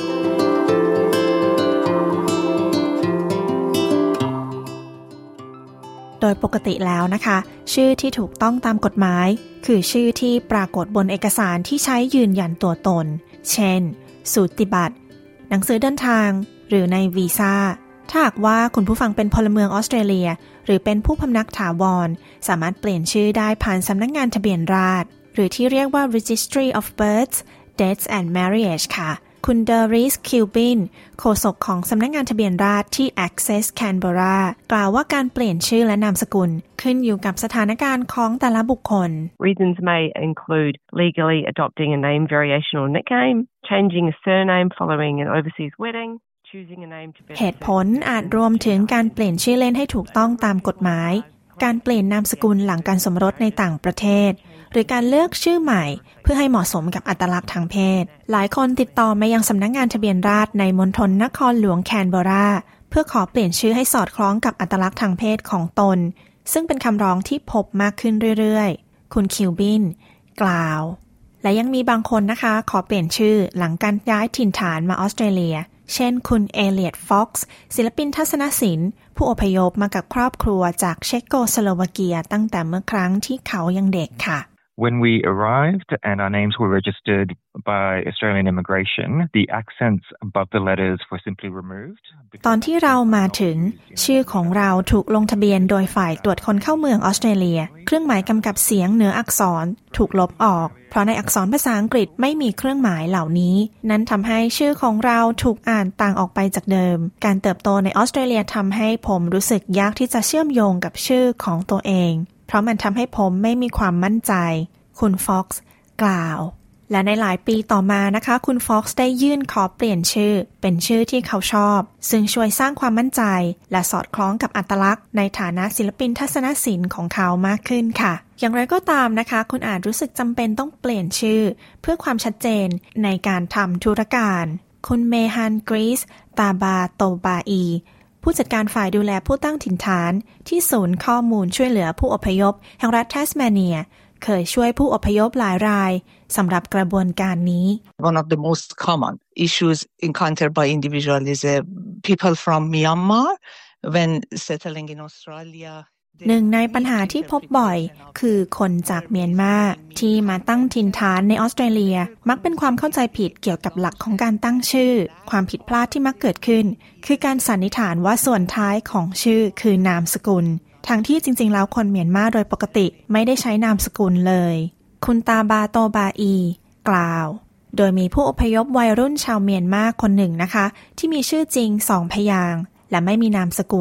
โดยปกติแล้วนะคะชื่อที่ถูกต้องตามกฎหมายคือชื่อที่ปรากฏบนเอกสารที่ใช้ยืนยันตัวตนเช่นสูติบัตรหนังสือเดินทางหรือในวีซ่าถ้าหากว่าคุณผู้ฟังเป็นพลเมืองออสเตรเลียหรือเป็นผู้พำนักถาวรสามารถเปลี่ยนชื่อได้ผ่านสำนักงานทะเบียนราษฎร์หรือที่เรียกว่า Registry of Births, Deaths and Marriage ค่ะคุณเดอริส คิวบินโฆษกของสำนักงานทะเบียนราษฎร์ที่ Access Canberra กล่าวว่าการเปลี่ยนชื่อและนามสกุลขึ้นอยู่กับสถานการณ์ของแต่ละบุคคล Reasons may include legally adopting a name variation or nickname, changing a surname following an overseas wedding, choosing a name to better เหตุผลอาจรวมถึงการเปลี่ยนชื่อเล่นให้ถูกต้องตามกฎหมายการเปลี่ยนนามสกุลหลังการสมรสในต่างประเทศหรือการเลือกชื่อใหม่เพื่อให้เหมาะสมกับอัตลักษณ์ทางเพศหลายคนติดต่อมายังสำนักงานทะเบียนราษฎร์ในมณฑลนครหลวงแคนเบอร์ราเพื่อขอเปลี่ยนชื่อให้สอดคล้องกับอัตลักษณ์ทางเพศของตนซึ่งเป็นคำร้องที่พบมากขึ้นเรื่อยๆคุณคิวบินกล่าวและยังมีบางคนนะคะขอเปลี่ยนชื่อหลังการย้ายถิ่นฐานมาออสเตรเลียเช่นคุณเอเลียต ฟ็อกซ์ศิลปินทัศนศิลป์ผู้อพยพมากับครอบครัวจากเชโกสโลวาเกียตั้งแต่เมื่อครั้งที่เขายังเด็กค่ะ When we arrived and our names were registered by Australian Immigration, the accents above the letters were simply removed. ตอนที่เรามาถึงชื่อของเราถูกลงทะเบียนโดยฝ่ายตรวจคนเข้าเมืองออสเตรเลียเครื่องหมายกำกับเสียงเหนืออักษรถูกลบออกเพราะในอักษรภาษาอังกฤษไม่มีเครื่องหมายเหล่านี้นั้นทำให้ชื่อของเราถูกอ่านต่างออกไปจากเดิมการเติบโตในออสเตรเลียทำให้ผมรู้สึกยากที่จะเชื่อมโยงกับชื่อของตัวเองเพราะมันทำให้ผมไม่มีความมั่นใจคุณฟ็อกซ์กล่าวและในหลายปีต่อมานะคะคุณฟ็อกซ์ได้ยื่นขอเปลี่ยนชื่อเป็นชื่อที่เขาชอบซึ่งช่วยสร้างความมั่นใจและสอดคล้องกับอัตลักษณ์ในฐานะศิลปินทัศนศิลป์ของเขามากขึ้นค่ะอย่างไรก็ตามนะคะคุณอาจรู้สึกจำเป็นต้องเปลี่ยนชื่อเพื่อความชัดเจนในการทำธุรการคุณเมฮัน กรีซ ตาบาโตบาอีผู้จัดการฝ่ายดูแลผู้ตั้งถิ่นฐานที่ศูนย์ข้อมูลช่วยเหลือผู้อพยพแห่งรัฐแทสเมาเนียเคยช่วยผู้อพยพหลายรายสำหรับกระบวนการนี้ One of the most common issues encountered by individuals is uh, people from Myanmar when settling in Australia หนึ่งในปัญหาที่พบบ่อยคือคนจากเมียนมาที่มาตั้งถิ่นฐานในออสเตรเลียมักเป็นความเข้าใจผิดเกี่ยวกับหลักของการตั้งชื่อความผิดพลาดที่มักเกิดขึ้นคือการสันนิษฐานว่าส่วนท้ายของชื่อคือนามสกุลทั้งที่จริงๆแล้วคนเมียนมาโดยปกติไม่ได้ใช้นามสกุลเลยคุณตาบาโตบาอีกล่าวโดยมีผู้อพยพวัยรุ่นชาวเมียนมาคนหนึ่งนะคะที่มีชื่อจริงสองพยางค์และไม่มีนามสกุล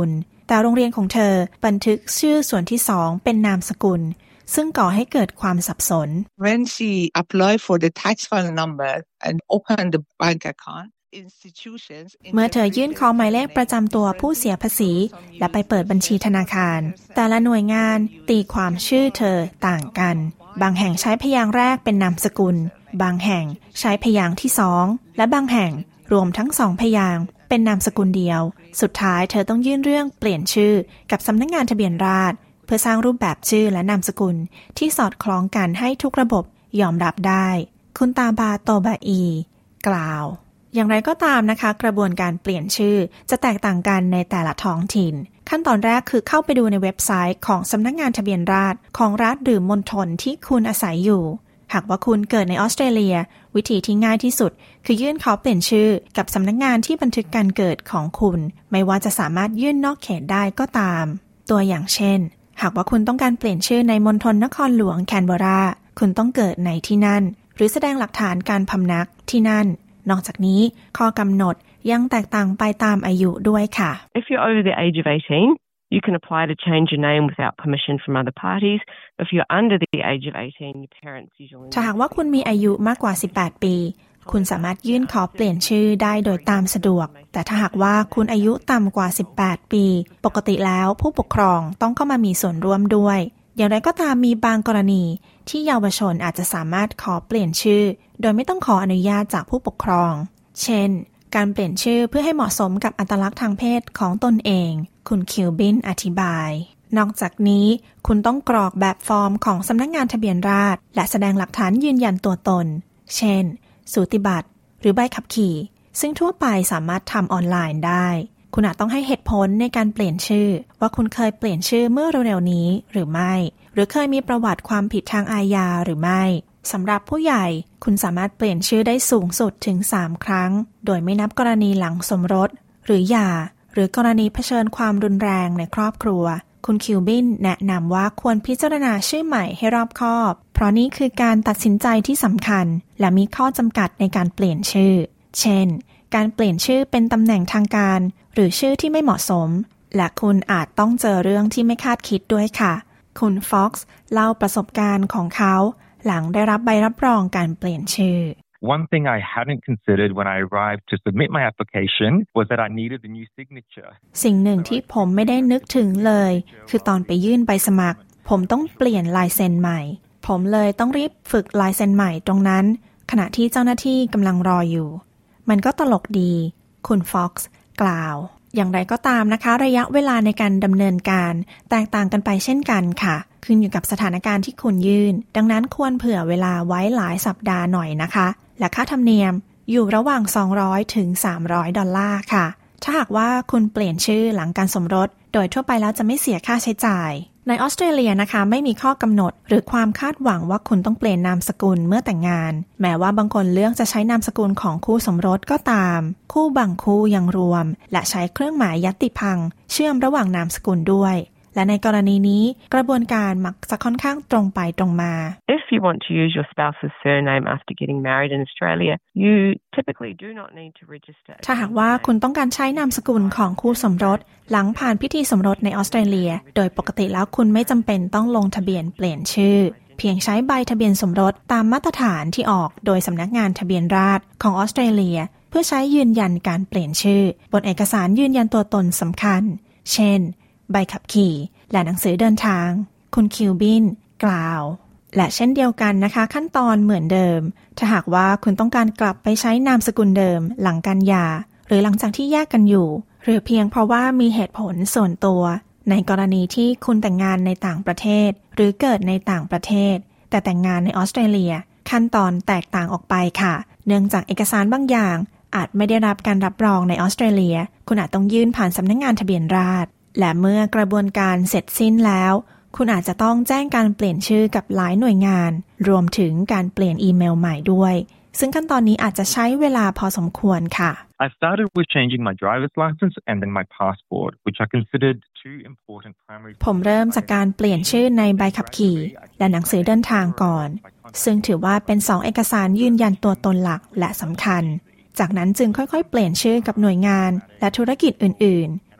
แต่โรงเรียนของเธอบันทึกชื่อส่วนที่สองเป็นนามสกุลซึ่งก่อให้เกิดความสับสน When she applied for the tax file number and opened the bank account เมื่อเธอยื่นขอหมายเลขประจำตัวผู้เสียภาษีและไปเปิดบัญชีธนาคารแต่ละหน่วยงานตีความชื่อเธอต่างกันบางแห่งใช้พยางค์แรกเป็นนามสกุลบางแห่งใช้พยางค์ที่สองและบางแห่งรวมทั้งสองพยางค์เป็นนามสกุลเดียวสุดท้ายเธอต้องยื่นเรื่องเปลี่ยนชื่อกับสำนักงานทะเบียนราษฎร์เพื่อสร้างรูปแบบชื่อและนามสกุลที่สอดคล้องกันให้ทุกระบบยอมรับได้คุณตาบาโตบาอีกล่าวอย่างไรก็ตามนะคะกระบวนการเปลี่ยนชื่อจะแตกต่างกันในแต่ละท้องถิ่นขั้นตอนแรกคือเข้าไปดูในเว็บไซต์ของสำนักงานทะเบียนราษฎร์ของรัฐหรือมณฑลที่คุณอาศัยอยู่หากว่าคุณเกิดในออสเตรเลียวิธีที่ง่ายที่สุดคือยื่นขอเปลี่ยนชื่อกับสำนักงานที่บันทึกการเกิดของคุณไม่ว่าจะสามารถยื่นนอกเขตได้ก็ตามตัวอย่างเช่นหากว่าคุณต้องการเปลี่ยนชื่อในมณฑลนครหลวงแคนเบอราคุณต้องเกิดในที่นั่นหรือแสดงหลักฐานการพำนักที่นั่นนอกจากนี้ข้อกำหนดยังแตกต่างไปตามอายุด้วยค่ะ If you're over the age of eighteen, you can apply to change your name without permission from other parties. If you're under the age of eighteen, your parents usually ถ้าหากว่าคุณมีอายุมากกว่าสิบแปดปีคุณสามารถยื่นขอเปลี่ยนชื่อได้โดยตามสะดวกแต่ถ้าหากว่าคุณอายุต่ำกว่าสิบแปดปีปกติแล้วผู้ปกครองต้องเข้ามามีส่วนร่วมด้วยอย่างไรก็ตามมีบางกรณีที่เยาวชนอาจจะสามารถขอเปลี่ยนชื่อโดยไม่ต้องขออนุญาตจากผู้ปกครองเช่นการเปลี่ยนชื่อเพื่อให้เหมาะสมกับอัตลักษณ์ทางเพศของตนเองคุณคิวบินอธิบายนอกจากนี้คุณต้องกรอกแบบฟอร์มของสำนักงานทะเบียนราษฎร์และแสดงหลักฐานยืนยันตัวตนเช่นสูติบัตรหรือใบขับขี่ซึ่งทั่วไปสามารถทำออนไลน์ได้คุณอาจต้องให้เหตุผลในการเปลี่ยนชื่อว่าคุณเคยเปลี่ยนชื่อเมื่อเร็วๆนี้หรือไม่หรือเคยมีประวัติความผิดทางอาญาหรือไม่สำหรับผู้ใหญ่คุณสามารถเปลี่ยนชื่อได้สูงสุดถึงสามครั้งโดยไม่นับกรณีหลังสมรสหรือหย่าหรือกรณีเผชิญความรุนแรงในครอบครัวคุณคิวบินแนะนำว่าควรพิจารณาชื่อใหม่ให้รอบคอบเพราะนี่คือการตัดสินใจที่สำคัญและมีข้อจำกัดในการเปลี่ยนชื่อเช่นการเปลี่ยนชื่อเป็นตำแหน่งทางการหรือชื่อที่ไม่เหมาะสมและคุณอาจต้องเจอเรื่องที่ไม่คาดคิดด้วยค่ะคุณฟ็อกซ์เล่าประสบการณ์ของเขาหลังได้รับใบรับรองการเปลี่ยนชื่อ One thing I hadn't considered when I arrived to submit my application was that I needed a new signature. สิ่งหนึ่งที่ผมไม่ได้นึกถึงเลยคือตอนไปยื่นใบสมัครผมต้องเปลี่ยนลายเซ็นใหม่ผมเลยต้องรีบฝึกลายเซ็นใหม่ตรงนั้นขณะที่เจ้าหน้าที่กำลังรออยู่มันก็ตลกดีคุณฟ็อกซ์กล่าวอย่างไรก็ตามนะคะระยะเวลาในการดำเนินการแตกต่างกันไปเช่นกันค่ะขึ้นอยู่กับสถานการณ์ที่คุณยื่นดังนั้นควรเผื่อเวลาไว้หลายสัปดาห์หน่อยนะคะและค่าธรรมเนียมอยู่ระหว่างสองร้อยถึงสามร้อยดอลลาร์ค่ะถ้าหากว่าคุณเปลี่ยนชื่อหลังการสมรสโดยทั่วไปแล้วจะไม่เสียค่าใช้จ่ายในออสเตรเลียนะคะไม่มีข้อกำหนดหรือความคาดหวังว่าคุณต้องเปลี่ยนนามสกุลเมื่อแต่งงานแม้ว่าบางคนเลือกจะใช้นามสกุลของคู่สมรสก็ตามคู่บางคู่ยังรวมและใช้เครื่องหมายยัตติพังเชื่อมระหว่างนามสกุลด้วยและในกรณีนี้กระบวนการมักจะค่อนข้างตรงไปตรงมา If you want to use your spouse's surname after getting married in Australia, you typically do not need to register. ถ้าหากว่าคุณต้องการใช้นามสกุลของคู่สมรสหลังผ่านพิธีสมรสในออสเตรเลียโดยปกติแล้วคุณไม่จำเป็นต้องลงทะเบียนเปลี่ยนชื่อเพียงใช้ใบทะเบียนสมรสตามมาตรฐานที่ออกโดยสำนักงานทะเบียนราษฎร์ของออสเตรเลียเพื่อใช้ยืนยันการเปลี่ยนชื่อบนเอกสารยืนยันตัวตนสำคัญเช่นใบขับขี่และหนังสือเดินทางคุณคิวบินกล่าวและเช่นเดียวกันนะคะขั้นตอนเหมือนเดิมถ้าหากว่าคุณต้องการกลับไปใช้นามสกุลเดิมหลังการหย่าหรือหลังจากที่แยกกันอยู่หรือเพียงเพราะว่ามีเหตุผลส่วนตัวในกรณีที่คุณแต่งงานในต่างประเทศหรือเกิดในต่างประเทศแต่แต่งงานในออสเตรเลียขั้นตอนแตกต่างออกไปค่ะเนื่องจากเอกสารบางอย่างอาจไม่ได้รับการรับรองในออสเตรเลียคุณอาจต้องยื่นผ่านสำนักงานทะเบียนราษฎร์และเมื่อกระบวนการเสร็จสิ้นแล้วคุณอาจจะต้องแจ้งการเปลี่ยนชื่อกับหลายหน่วยงานรวมถึงการเปลี่ยนอีเมลใหม่ด้วยซึ่งขั้นตอนนี้อาจจะใช้เวลาพอสมควรค่ะ I started with changing my driver's license and then my passport, which I considered two important primary ผมเริ่มจากการเปลี่ยนชื่อในใบขับขี่และหนังสือเดินทางก่อนซึ่งถือว่าเป็นสองเอกสารยืนยันตัวตนหลักและสำคัญจากนั้นจึงค่อยๆเปลี่ยนชื่อกับหน่วยงานและธุรกิจอื่นๆ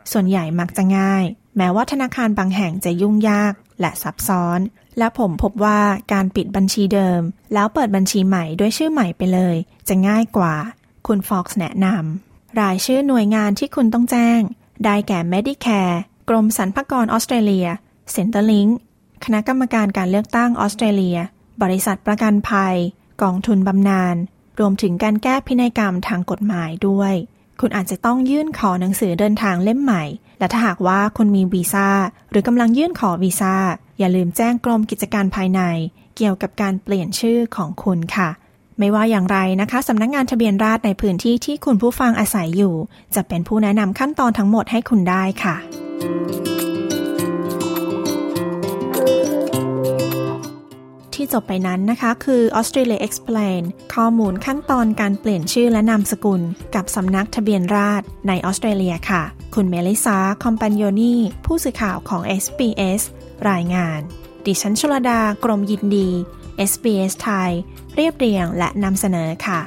ส่วนใหญ่มักจะง่ายแม้ว่าธนาคารบางแห่งจะยุ่งยากและซับซ้อนและผมพบว่าการปิดบัญชีเดิมแล้วเปิดบัญชีใหม่ด้วยชื่อใหม่ไปเลยจะง่ายกว่าคุณฟ็อกซ์แนะนำรายชื่อหน่วยงานที่คุณต้องแจ้งได้แก่ Medicare กรมสรรพากรออสเตรเลีย Centrelink คณะกรรมการการเลือกตั้งออสเตรเลียบริษัทประกันภัยกองทุนบำนาญรวมถึงการแก้พินัยกรรมทางกฎหมายด้วยคุณอาจจะต้องยื่นขอหนังสือเดินทางเล่มใหม่และถ้าหากว่าคุณมีวีซ่าหรือกำลังยื่นขอวีซ่าอย่าลืมแจ้งกรมกิจการภายในเกี่ยวกับการเปลี่ยนชื่อของคุณค่ะไม่ว่าอย่างไรนะคะสำนักงานทะเบียนราษฎร์ในพื้นที่ที่คุณผู้ฟังอาศัยอยู่จะเป็นผู้แนะนำขั้นตอนทั้งหมดให้คุณได้ค่ะที่จบไปนั้นนะคะคือ Australia Explain ข้อมูลขั้นตอนการเปลี่ยนชื่อและนามสกุลกับสำนักทะเบียนราษฎร์ในออสเตรเลียค่ะคุณเมลิซาคอมปานโยนีผู้สื่อข่าวของ เอส บี เอส รายงานดิฉันชลดากรมยินดี เอส บี เอส ไทยเรียบเรียงและนำเสนอค่ะ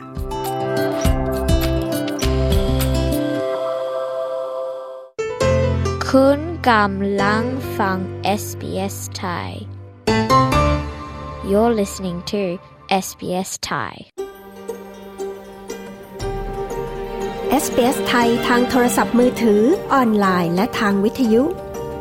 คุณกำลังฟัง เอส บี เอส ไทยYou're listening to เอส บี เอส Thai เอส บี เอส ไทยทางโทรศัพท์มือถือออนไลน์และทางวิทยุ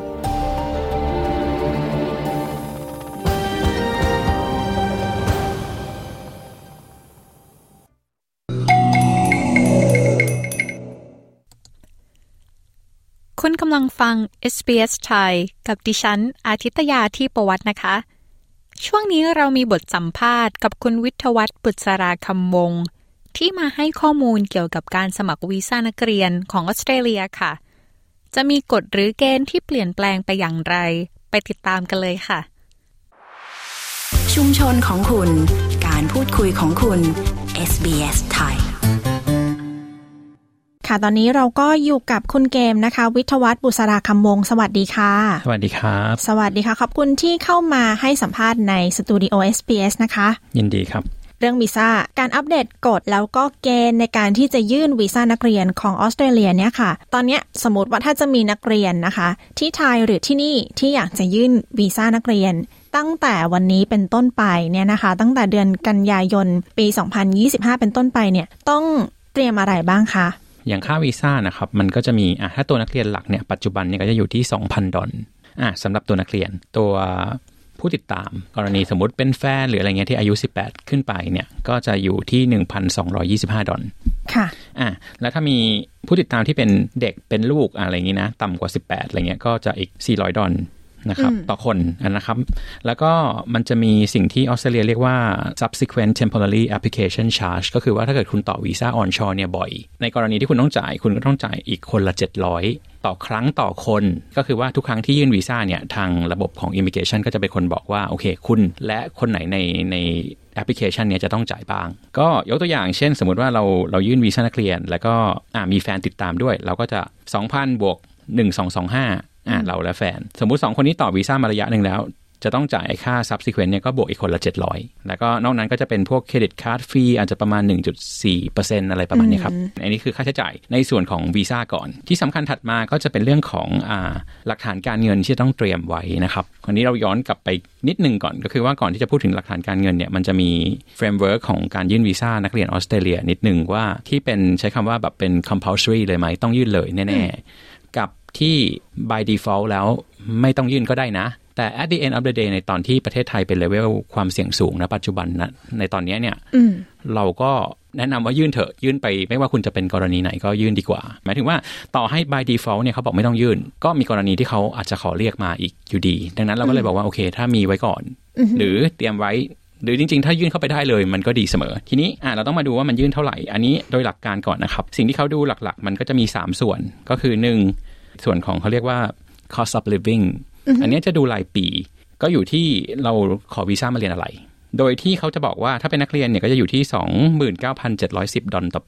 คุณกำลังฟัง เอส บี เอส ไทยกับดิฉันอาทิตยาที่ประวัตินะคะช่วงนี้เรามีบทสัมภาษณ์กับคุณวิทยวัฒน์บุษราคำวงศ์ที่มาให้ข้อมูลเกี่ยวกับการสมัครวีซ่านักเรียนของออสเตรเลียค่ะจะมีกฎหรือเกณฑ์ที่เปลี่ยนแปลงไปอย่างไรไปติดตามกันเลยค่ะชุมชนของคุณการพูดคุยของคุณ เอส บี เอส ไทยค่ะตอนนี้เราก็อยู่กับคุณเกมนะคะวิทยวัฒน์บุษราคำวงศ์สวัสดีค่ะสวัสดีครับสวัสดีค่ะขอบคุณที่เข้ามาให้สัมภาษณ์ในสตูดิโอ เอส บี เอส นะคะยินดีครับเรื่องวีซ่าการอัปเดตกฎแล้วก็เกณฑ์ในการที่จะยื่นวีซ่านักเรียนของออสเตรเลียเนี่ยค่ะตอนนี้สมมติว่าถ้าจะมีนักเรียนนะคะที่ไทยหรือที่นี่ที่อยากจะยื่นวีซ่านักเรียนตั้งแต่วันนี้เป็นต้นไปเนี่ยนะคะตั้งแต่เดือนกันยายนปีสองพันยี่สิบห้าเป็นต้นไปเนี่ยต้องเตรียมอะไรบ้างคะอย่างค่าวีซ่านะครับมันก็จะมีอ่ะถ้าตัวนักเรียนหลักเนี่ยปัจจุบันเนี่ยก็จะอยู่ที่ สองพัน ดอลอ่ะสำหรับตัวนักเรียนตัวผู้ติดตามกรณีสมมุติเป็นแฟนหรืออะไรเงี้ยที่อายุสิบแปดขึ้นไปเนี่ยก็จะอยู่ที่ หนึ่งพันสองร้อยยี่สิบห้า ดอลค่ะอ่ะแล้วถ้ามีผู้ติดตามที่เป็นเด็กเป็นลูกอะไรอย่างงี้นะต่ำกว่าสิบแปดอะไรเงี้ยก็จะอีกสี่ร้อยดอลนะครับต่อคนนะครับแล้วก็มันจะมีสิ่งที่ออสเตรเลียเรียกว่า subsequent temporary application charge ก็คือว่าถ้าเกิดคุณต่อวีซ่า onshore เนี่ยบ่อยในกรณีที่คุณต้องจ่ายคุณก็ต้องจ่ายอีกคนละเจ็ดร้อยต่อครั้งต่อคนก็คือว่าทุกครั้งที่ยื่นวีซ่าเนี่ยทางระบบของ immigration ก็จะเป็นคนบอกว่าโอเคคุณและคนไหนในในแอปพลิเคชันเนี่ยจะต้องจ่ายบ้างก็ยกตัวอย่างเช่นสมมุติว่าเราเรายื่นวีซ่านักเรียนแล้วก็มีแฟนติดตามด้วยเราก็จะ สองพัน บวกหนึ่งพันสองร้อยยี่สิบห้าอ่าเราและแฟนสมมุติสองคนนี้ต่อวีซ่ามาระยะหนึ่งแล้วจะต้องจ่ายค่า subsequent เนี่ยก็บวกอีกคนละเจ็ดร้อยแล้วก็นอกนั้นก็จะเป็นพวกเครดิตการ์ดฟรีอาจจะประมาณ หนึ่งจุดสี่เปอร์เซ็นต์ อะไรประมาณนี้ครับอันนี้คือค่าใช้จ่ายในส่วนของวีซ่าก่อนที่สำคัญถัดมาก็จะเป็นเรื่องของอ่าหลักฐานการเงินที่ต้องเตรียมไว้นะครับวันนี้เราย้อนกลับไปนิดนึงก่อนก็คือว่าก่อนที่จะพูดถึงหลักฐานการเงินเนี่ยมันจะมีเฟรมเวิร์คของการยื่นวีซ่านักเรียนออสเตรเลียนิดนึงว่าที่เป็นใช้คำว่าแบบเป็น compulsory เลยไหมต้องยื่นเลยแน่ๆกับที่ by default แล้วไม่ต้องยื่นก็ได้นะแต่ at the end of the day ในตอนที่ประเทศไทยเป็นเลเวลความเสี่ยงสูงนะปัจจุบันนะในตอนนี้เนี่ยเราก็แนะนำว่ายื่นเถอะยื่นไปไม่ว่าคุณจะเป็นกรณีไหนก็ยื่นดีกว่าหมายถึงว่าต่อให้ by default เนี่ยเขาบอกไม่ต้องยื่นก็มีกรณีที่เขาอาจจะขอเรียกมาอีกอยู่ดีดังนั้นเราก็เลยบอกว่าโอเคถ้ามีไว้ก่อนหรือเตรียมไว้หรือจริงๆถ้ายื่นเข้าไปได้เลยมันก็ดีเสมอทีนี้อ่ะเราต้องมาดูว่ามันยื่นเท่าไหร่อันนี้โดยหลักการก่อนนะครับสิ่งที่เขาดูหลักๆมันก็จะมีสามส่วนก็คือหนึ่งส่วนของเขาเรียกว่า cost of living อันนี้จะดูรายปีก็อยู่ที่เราขอวีซ่ามาเรียนอะไรโดยที่เขาจะบอกว่าถ้าเป็นนักเรียนเนี่ยก็จะอยู่ที่ สองหมื่นเก้าพันเจ็ดร้อยสิบ ดอลลาร์ต่อปี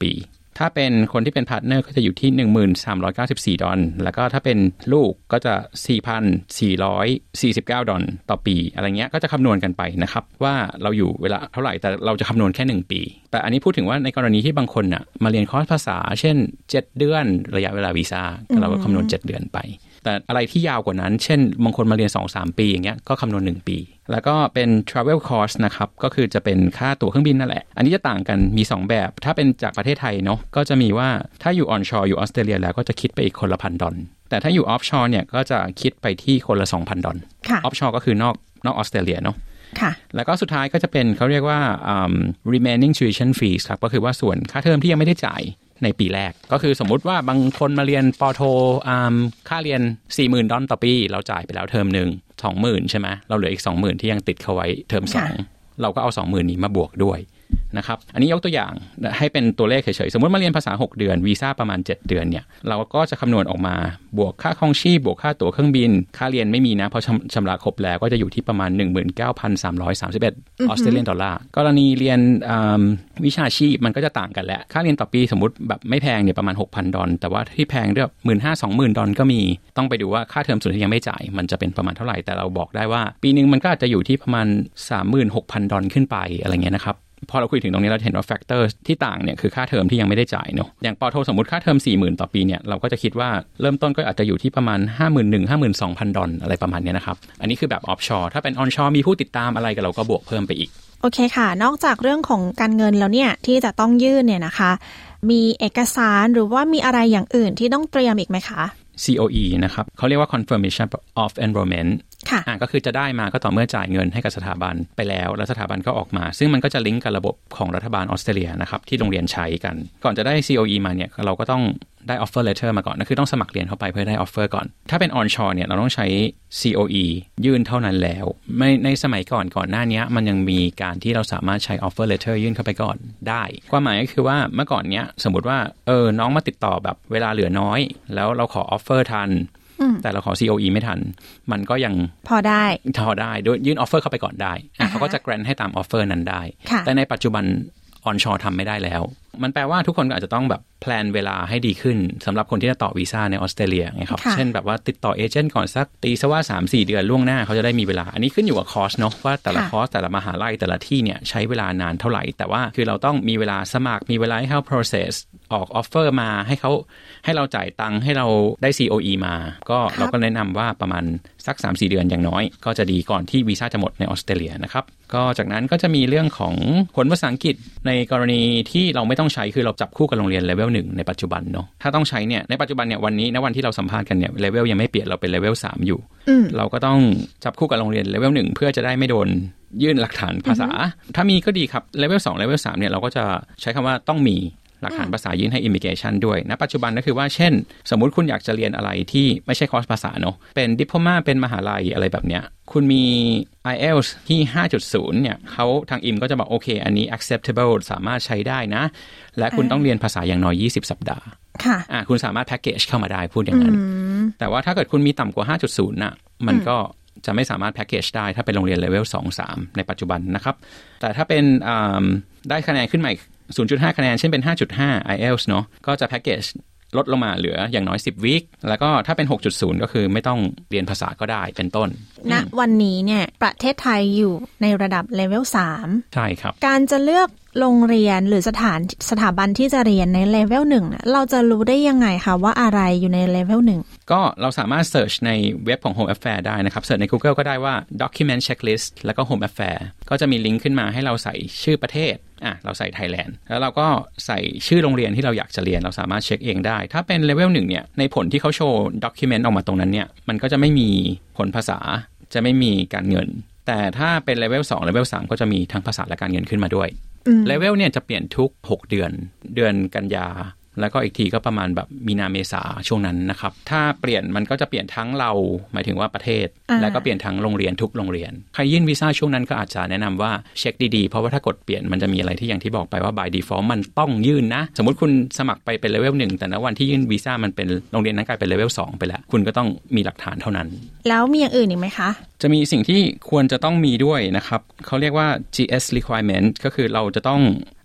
ถ้าเป็นคนที่เป็นพาร์ทเนอร์ก็จะอยู่ที่ หนึ่งพันสามร้อยเก้าสิบสี่ ดอลแล้วก็ถ้าเป็นลูกก็จะ สี่พันสี่ร้อยสี่สิบเก้า ดอลต่อปีอะไรเงี้ยก็จะคำนวณกันไปนะครับว่าเราอยู่เวลาเท่าไหร่แต่เราจะคำนวณแค่หนึ่งปีแต่อันนี้พูดถึงว่าในกรณีที่บางคนน่ะมาเรียนคอร์สภาษาเช่นเจ็ดเดือนระยะเวลาวีซ่าเราก็คำนวณเจ็ดเดือนไปแต่อะไรที่ยาวกว่านั้นเช่นบางคนมาเรียน สองถึงสาม ปีอย่างเงี้ยก็คำนวณหนึ่งปีแล้วก็เป็น travel cost นะครับก็คือจะเป็นค่าตั๋วเครื่องบินนั่นแหละอันนี้จะต่างกันมีสองแบบถ้าเป็นจากประเทศไทยเนาะก็จะมีว่าถ้าอยู่ onshore อยู่ออสเตรเลียแล้วก็จะคิดไปอีกคนละพันดอลแต่ถ้าอยู่ offshore เนี่ยก็จะคิดไปที่คนละ สองพัน ดอล offshore ก็คือนอกนอกออสเตรเลียเนาะแล้วก็สุดท้ายก็จะเป็นเขาเรียกว่า um, remaining tuition fees ครับก็คือว่าส่วนค่าเทอมที่ยังไม่ได้จ่ายในปีแรกก็คือสมมุติว่าบางคนมาเรียนปโทอ่าค่าเรียน สี่หมื่น ดอลต่อปีเราจ่ายไปแล้วเทอมนึง สองหมื่น ใช่ไหมเราเหลืออีก สองหมื่น ที่ยังติดเขาไว้เทอมสองเราก็เอา สองหมื่น นี้มาบวกด้วยนะครับอันนี้ยกตัวอย่างให้เป็นตัวเลขเฉยๆสมมุติมาเรียนภาษาหกเดือนวีซ่าประมาณเจ็ดเดือนเนี่ยเราก็จะคำนวณออกมาบวกค่าครองชีพบวกค่าตั๋วเครื่องบินค่าเรียนไม่มีนะเพราะชำระครบแล้วก็จะอยู่ที่ประมาณ หนึ่งหมื่นเก้าพันสามร้อยสามสิบเอ็ด ออสเตรเลียนดอลลาร์กรณีเรียนวิชาชีพมันก็จะต่างกันแหละค่าเรียนต่อปีสมมุติแบบไม่แพงเนี่ยประมาณ หกพัน ดอลแต่ว่าที่แพงเรียก หนึ่งหมื่นห้าพัน สองหมื่น ดอลก็มีต้องไปดูว่าค่าเทอมส่วนที่ยังไม่จ่ายมันจะเป็นประมาณเท่าไหร่แต่เราบอกได้ว่าปีนึงมันก็อาจจะอยู่ที่ประมาณ สามหมื่นหกพัน ดอลขึ้นไปอะไรเงี้ยนะครับพอเราคุยถึงตรงนี้เราเห็นว่าแฟกเตอร์ที่ต่างเนี่ยคือค่าเทอมที่ยังไม่ได้จ่ายเนาะอย่างปโทสมมุติค่าเทอม สี่หมื่น ต่อปีเนี่ยเราก็จะคิดว่าเริ่มต้นก็อาจจะอยู่ที่ประมาณ ห้าหมื่นหนึ่งพัน ห้าหมื่นสองพัน ดอลอะไรประมาณนี้นะครับอันนี้คือแบบออฟชอร์ถ้าเป็นออนชอร์มีผู้ติดตามอะไรกับเราก็บวกเพิ่มไปอีกโอเคค่ะนอกจากเรื่องของการเงินแล้วเนี่ยที่จะต้องยื่นเนี่ยนะคะมีเอกสารหรือว่ามีอะไรอย่างอื่นที่ต้องเตรียมอีกไหมคะซี โอ อี นะครับเขาเรียกว่า confirmation of enrollment ค่ะก็คือจะได้มาก็ต่อเมื่อจ่ายเงินให้กับสถาบันไปแล้วแล้วสถาบันก็ออกมาซึ่งมันก็จะลิงก์กับระบบของรัฐบาลออสเตรเลียนะครับที่โรงเรียนใช้กันก่อนจะได้ ซี โอ อี มาเนี่ยเราก็ต้องได้ offer letter มาก่อนนั่นคือต้องสมัครเรียนเข้าไปเพื่อได้ offer ก่อนถ้าเป็น onshore เนี่ยเราต้องใช้ ซี โอ อี ยื่นเท่านั้นแล้วในในสมัยก่อนก่อนหน้านี้มันยังมีการที่เราสามารถใช้ offer letter ยื่นเข้าไปก่อนได้ความหมายก็คือว่าเมื่อก่อนเนี้ยสมมติว่าเออน้องมาติดต่อแบบเวลาเหลือน้อยแล้วเราขอ offer ทันแต่เราขอ ซี โอ อี ไม่ทันมันก็ยังพอได้พอได้โดยยื่น offer เข้าไปก่อนได้เขาก็จะ grant ให้ตาม offer นั้นได้แต่ในปัจจุบัน onshore ทำไม่ได้แล้วมันแปลว่าทุกคนก็อาจจะต้องแบบแพลนเวลาให้ดีขึ้นสำหรับคนที่จะต่อวีซ่าในออสเตรเลียไงครับเช่นแบบว่าติดต่อเอเจนต์ก่อนสักตีซะว่า สามถึงสี่ เดือนล่วงหน้าเขาจะได้มีเวลาอันนี้ขึ้นอยู่กับคอร์สเนาะว่าแต่ละคอร์สแต่ละมหาลัยแต่ละที่เนี่ยใช้เวลานานเท่าไหร่แต่ว่าคือเราต้องมีเวลาสมัครมีเวลาให้เขา process ออก offer มาให้เขาให้เราจ่ายตังค์ให้เราได้ ซี โอ อี มาก็เราก็แนะนำว่าประมาณสัก สามถึงสี่ เดือนอย่างน้อยก็จะดีก่อนที่วีซ่าจะหมดในออสเตรเลียนะครับก็จากนั้นก็จะมีเรื่องของผลภาษาอังกฤษในกรณีที่เราไม่ต้องใช้คือเราจับคู่กับโรงเรียนเลเวลหนึ่งในปัจจุบันเนาะถ้าต้องใช้เนี่ยในปัจจุบันเนี่ยวันนี้ณวันที่เราสัมภาษณ์กันเนี่ยเลเวลยังไม่เปลี่ยนเราเป็นเลเวลสามอยู่เราก็ต้องจับคู่กับโรงเรียนเลเวลหนึ่งเพื่อจะได้ไม่โดนยื่นหลักฐานภาษาถ้ามีก็ดีครับเลเวลสองเลเวลสามเนี่ยเราก็จะใช้คำว่าต้องมีหลักฐานภาษายื่นให้ immigration ด้วยณปัจจุบันก็คือว่าเช่นสมมุติคุณอยากจะเรียนอะไรที่ไม่ใช่คอร์สภาษาเนาะเป็นดิโพมาเป็นมหาลัยอะไรแบบเนี้ยคุณมี ไอ เอล ที เอส ที่ ห้าจุดศูนย์ เนี่ยเขาทางอิมก็จะบอกโอเคอันนี้ acceptable สามารถใช้ได้นะและคุณต้องเรียนภาษาอย่างน้อยยี่สิบสัปดาห์ค่ะอ่ะคุณสามารถแพ็คเกจเข้ามาได้พูดอย่างนั้นแต่ว่าถ้าเกิดคุณมีต่ำกว่า ห้าจุดศูนย์ น่ะมันก็จะไม่สามารถแพ็คเกจได้ถ้าเป็นโรงเรียนเลเวลสอง สามในปัจจุบันนะครับแต่ถ้าเป็นได้คะแนนขึ้นมาศูนย์จุดห้า คะแนนเช่นเป็น ห้าจุดห้า ไอ เอล ที เอส เนาะก็จะแพ็คเกจลดลงมาเหลืออย่างน้อยสิบวีคแล้วก็ถ้าเป็น หกจุดศูนย์ ก็คือไม่ต้องเรียนภาษาก็ได้เป็นต้นณวันนี้เนี่ยประเทศไทยอยู่ในระดับเลเวลสามใช่ครับการจะเลือกโรงเรียนหรือสถานสถาบันที่จะเรียนในเลเวลหนึ่งเราจะรู้ได้ยังไงคะว่าอะไรอยู่ในเลเวลหนึ่งก็เราสามารถเสิร์ชในเว็บของ Home Affairs ได้นะครับเสิร์ชใน Google ก็ได้ว่า Document Checklist แล้วก็ Home Affairs ก็จะมีลิงก์ขึ้นมาให้เราใส่ชื่อประเทศอ่ะเราใส่ Thailand แล้วเราก็ใส่ชื่อโรงเรียนที่เราอยากจะเรียนเราสามารถเช็คเองได้ถ้าเป็นเลเวลหนึ่งเนี่ยในผลที่เขาโชว์ Document ออกมาตรงนั้นเนี่ยมันก็จะไม่มีผลภาษาจะไม่มีการเงินแต่ถ้าเป็นเลเวลสองเลเวลสามก็จะมีทั้งภาษาและการเงินขึ้นมาด้วยเลเวลเนี่ยจะเปลี่ยนทุกหกเดือนเดือนกันยาแล้วก็อีกทีก็ประมาณแบบมีนาเมษาช่วงนั้นนะครับถ้าเปลี่ยนมันก็จะเปลี่ยนทั้งเราหมายถึงว่าประเทศแล้วก็เปลี่ยนทั้งโรงเรียนทุกโรงเรียนใครยื่นวีซ่าช่วงนั้นก็อาจจะแนะนำว่าเช็คดีๆเพราะว่าถ้ากดเปลี่ยนมันจะมีอะไรที่อย่างที่บอกไปว่า by default มันต้องยื่นนะสมมติคุณสมัครไปเป็นเลเวลหนึ่งแต่ณวันที่ยื่นวีซ่ามันเป็นโรงเรียนนั้นกลายเป็นเลเวลสองไปแล้วคุณก็ต้องมีหลักฐานเท่านั้นแล้วมีอย่างอื่นอีกไหมคะจะมีสิ่งที่ควรจะต้องมีด้วยนะครับเขาเรียกว่า จี เอส requirement ก็คือเราจะต้อง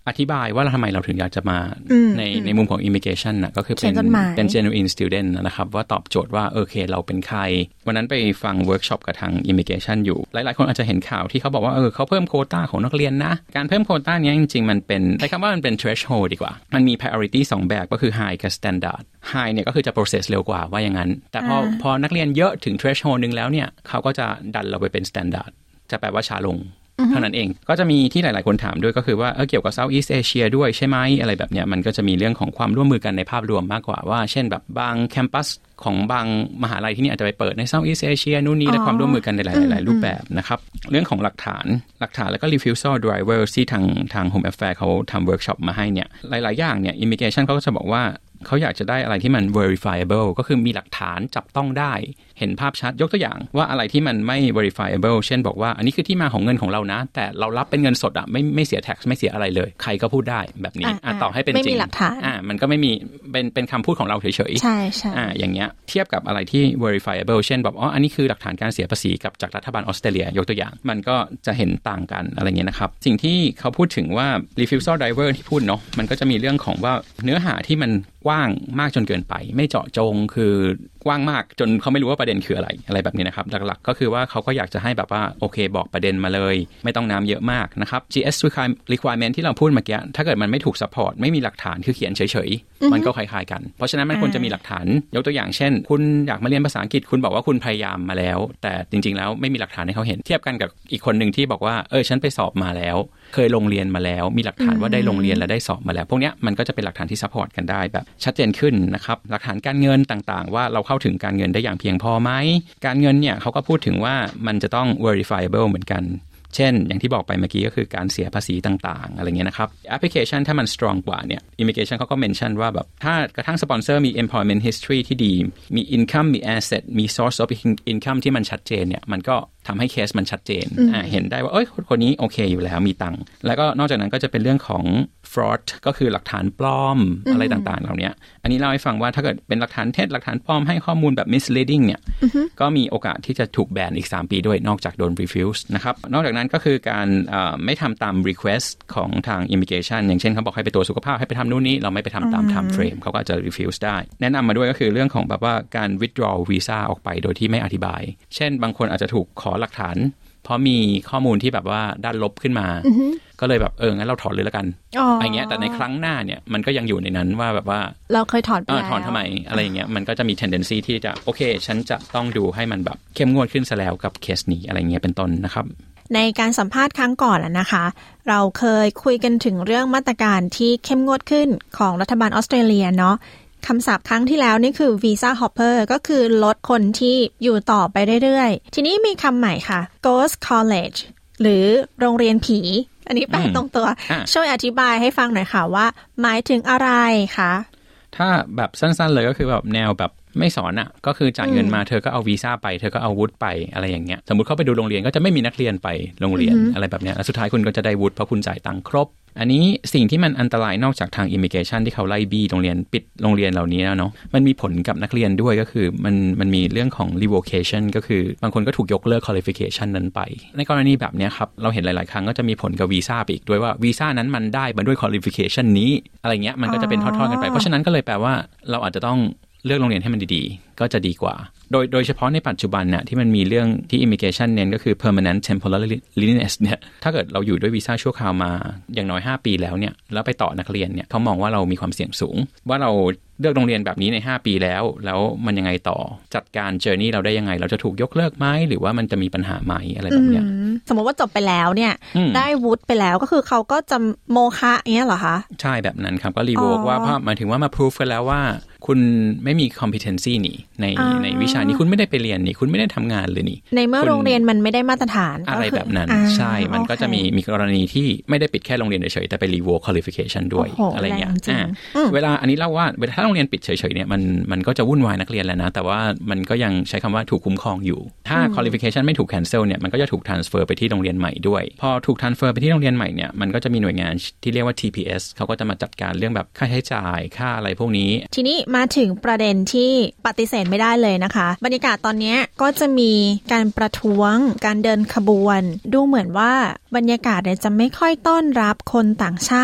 อธิบายว่าทำไมเราถึงอยากจะมาในในมุมของ immigration น่ะก็คือเป็นเป็น genuine student นะครับว่าตอบโจทย์ว่าโอเคเราเป็นใครวันนั้นไปฟังเวิร์กช็อปกับทาง immigration อยู่หลายๆคนอาจจะเห็นข่าวที่เขาบอกว่าเออเขาเพิ่มโควต้าของนักเรียนนะการเพิ่มโควต้านี้จริงๆมันเป็นใช้คำว่ามันเป็น threshold ดีกว่ามันมี priority สองแบบก็คือ high กับ standard high เนี่ยก็คือจะ process เร็วกว่าว่าอย่างนั้นแต่พอพอนักเรียนเยอะถึง threshold นึงแล้วเนี่ยเขาก็จะดันเราไปเป็น standard จะแปลว่าช้าลงเท่านั้นเองก็จะมีที่หลายๆคนถามด้วยก็คือว่าเออเกี่ยวกับ Southeast Asia ด้วยใช่ไหมอะไรแบบเนี้ยมันก็จะมีเรื่องของความร่วมมือกันในภาพรวมมากกว่าว่าเช่นแบบบางแคมปัสของบางมหาลัยที่นี่อาจจะไปเปิดใน Southeast Asia นู่นนี่และความร่วมมือกันในหลายๆรูปแบบนะครับเรื่องของหลักฐานหลักฐานแล้วก็ refusal driver ที่ทางทาง Home Affairs เขาทำเวิร์กช็อปมาให้เนี่ยหลายๆอย่างเนี่ย immigration เขาก็จะบอกว่าเขาอยากจะได้อะไรที่มัน verifiable ก็คือมีหลักฐานจับต้องได้เห็นภาพชัดยกตัวอย่างว่าอะไรที่มันไม่ verifiable เช่นบอกว่าอันนี้คือที่มาของเงินของเรานะแต่เรารับเป็นเงินสดอ่ะไม่ไม่เสีย tax ไม่เสียอะไรเลยใครก็พูดได้แบบนี้อ่ะต่อให้เป็นจริงไม่มีหลักฐานอ่ะมันก็ไม่มีเป็นเป็นคำพูดของเราเฉยๆใช่ใช่อ่ะอย่างเงี้ยเทียบกับอะไรที่ verifiable เช่นแบบอ๋ออันนี้คือหลักฐานการเสียภาษีกับจากรัฐบาลออสเตรเลียยกตัวอย่างมันก็จะเห็นต่างกันอะไรเงี้ยนะครับสิ่งที่เขาพูดถึงว่า refusal driver ที่พูดเนาะมันก็จะมีเรื่องของว่าเนื้อหาที่มันกว้างมากจนเกินไปไม่เจาะจงคือกว้างมากจนเขาไม่รู้ว่าประเด็นคืออะไรอะไรแบบนี้นะครับหลักๆก็คือว่าเขาก็อยากจะให้แบบว่าโอเคบอกประเด็นมาเลยไม่ต้องน้ำเยอะมากนะครับ จี เอส requirement ที่เราพูดเมื่อกี้ถ้าเกิดมันไม่ถูก support ไม่มีหลักฐานคือเขียนเฉยๆมันก็คล้ายๆกันเพราะฉะนั้นมันควรจะมีหลักฐานยกตัวอย่างเช่นคุณอยากมาเรียนภาษาอังกฤษคุณบอกว่าคุณพยายามมาแล้วแต่จริงๆแล้วไม่มีหลักฐานให้เขาเห็นเทียบกันกับอีกคนนึงที่บอกว่าเออฉันไปสอบมาแล้วเคยลงเรียนมาแล้วมีหลักฐานว่าได้ลงเรียนและได้สอบมาแล้วพวกนี้มันก็จะเป็นหลักฐานที่ support กันได้แบบชัดเจนขึ้นนะครับหลักฐานการเงินต่างๆว่าเราเข้าถึงการเงินได้อย่างเพียงพอไหมการเงินเนี่ยเขาก็พูดถึงว่ามันจะต้อง verifiable เหมือนกันเช่นอย่างที่บอกไปเมื่อกี้ก็คือการเสียภาษีต่างๆอะไรเงี้ยนะครับแอปพลิเคชันถ้ามัน strong กว่าเนี่ย immigration เขาก็ mention ว่าแบบถ้ากระทั่งสปอนเซอร์มี employment history ที่ดีมี income มี asset มี source of income ที่มันชัดเจนเนี่ยมันก็ทำให้เคสมันชัดเจนอ่าเห็นได้ว่าเอ้ยคนนี้โอเคอยู่แล้วมีตังค์แล้วก็นอกจากนั้นก็จะเป็นเรื่องของ fraud ก็คือหลักฐานปลอมอะไรต่างๆเหล่านี้อันนี้เล่าให้ฟังว่าถ้าเกิดเป็นหลักฐานเท็จหลักฐานปลอมให้ข้อมูลแบบ misleading เนี่ยก็มีโอกาสที่จะถูกแบนอีกสามปีด้วยนอกจากโดน refuse นะครับนอกจากนั้นก็คือการไม่ทำตาม request ของทาง immigration อย่างเช่นเขาบอกให้ไปตรวจสุขภาพให้ไปทำนู่นนี่เราไม่ไปทำตาม time frame เขาก็จะ refuse ได้แนะนำมาด้วยก็คือเรื่องของแบบว่าการ withdraw visa ออกไปโดยที่ไม่อธิบายเช่นบางคนอาจจะถูกขอหลักฐานเพราะมีข้อมูลที่แบบว่าด้านลบขึ้นมาก็เลยแบบเอองั้นเราถอนเลยละกันอะไรเงี้ยแต่ในครั้งหน้าเนี่ยมันก็ยังอยู่ในนั้นว่าแบบว่าเราเคยถอนไปแล้วถอนทำไมอะไรอย่างเงี้ยมันก็จะมี tendency ที่จะโอเคฉันจะต้องดูให้มันแบบเข้มงวดขึ้นซะแล้วกับเคสนี้อะไรเงี้ยเป็นต้นนะครับในการสัมภาษณ์ครั้งก่อนนะคะเราเคยคุยกันถึงเรื่องมาตรการที่เข้มงวดขึ้นของรัฐบาลออสเตรเลียเนาะคำศัพท์ครั้งที่แล้วนี่คือ visa hopper ก็คือลดคนที่อยู่ต่อไปเรื่อยๆทีนี้มีคำใหม่ค่ะ ghost college หรือโรงเรียนผีอันนี้แปลตรงตัวช่วยอธิบายให้ฟังหน่อยค่ะว่าหมายถึงอะไรคะถ้าแบบสั้นๆเลยก็คือแบบแนวแบบไม่สอนอ่ะก็คือจ่ายเงินมาเธอก็เอาวีซ่าไปเธอก็เอาวุฒิไปอะไรอย่างเงี้ยสมมุติเข้าไปดูโรงเรียนก็จะไม่มีนักเรียนไปโรงเรียนอะไรแบบเนี้ยแล้วสุดท้ายคุณก็จะได้วุฒิเพราะคุณจ่ายตังค์ครบอันนี้สิ่งที่มันอันตรายนอกจากทาง immigration ที่เขาไล่บี้โรงเรียนปิดโรงเรียนเหล่านี้แล้วเนาะมันมีผลกับนักเรียนด้วยก็คือมันมันมีเรื่องของ revocation ก็คือบางคนก็ถูกยกเลิก qualification นั้นไปในกรณีแบบนี้ครับเราเห็นหลายๆครั้งก็จะมีผลกับวีซ่าไปอีกด้วยว่าวีซ่านั้นมันได้มาด้วย qualification นี้อะไรเงี้ยมันก็จะเป็นทอดๆกันไปเพราะฉะนั้นก็เลยแปลว่าเราอาจจะต้องเลือกโรงเรียนให้มันดีๆก็จะดีกว่าโดยโดยเฉพาะในปัจจุบันเนี่ยที่มันมีเรื่องที่ immigration เน้นก็คือ permanent temporariness เนี่ยถ้าเกิดเราอยู่ด้วยวีซ่าชั่วคราวมาอย่างน้อยห้าปีแล้วเนี่ยแล้วไปต่อนักเรียนเนี่ยเขามองว่าเรามีความเสี่ยงสูงว่าเราเลือกโรงเรียนแบบนี้ในห้าปีแล้วแล้วมันยังไงต่อจัดการ journey เราได้ยังไงเราจะถูกยกเลิกไหมหรือว่ามันจะมีปัญหาไหมอะไรแบบเนี้ยสมมติว่าจบไปแล้วเนี่ยได้วุฒิไปแล้วก็คือเขาก็จะโมฆะอย่างเงี้ยเหรอคะใช่แบบนั้นครับก็รีโวกว่าหมายถึงว่ามา proof กันแล้วว่าคุณไม่มี competency นี่ในในวิชานี้คุณไม่ได้ไปเรียนนี่คุณไม่ได้ทำงานเลยนี่ในเมื่อโรงเรียนมันไม่ได้มาตรฐานอะไรแบบนั้นใช่มันก็จะมีมีกรณีที่ไม่ได้ปิดแค่โรงเรียนเฉยๆแต่ไป revoke qualification ด้วยอะไรเงี้ยเวลาอันนี้เล่าว่าเวลาถ้าโรงเรียนปิดเฉยๆเนี่ยมันมันก็จะวุ่นวายนักเรียนแล้วนะแต่ว่ามันก็ยังใช้คำว่าถูกคุ้มครองอยู่ถ้า qualification ไม่ถูก cancel เนี่ยมันก็จะถูก transfer ไปที่โรงเรียนใหม่ด้วยพอถูก transfer ไปที่โรงเรียนใหม่เนี่ยมันก็จะมีหน่วยงานที่เรียกว่า ที พี เอส เขาก็จะมาจัดการเรื่องแบบค่าใช้จ่ายค่าอะไรพวกนี้ทีนี้มาถึงประเด็นที่ปฏิเสธไม่ได้เลยนะคะบรรยากาศตอนนี้ก็จะมีการประท้วงการเดินขบวนดูเหมือนว่าบรรยากาศเนี่ยจะไม่ค่อยต้อนรับคนต่างชาติเห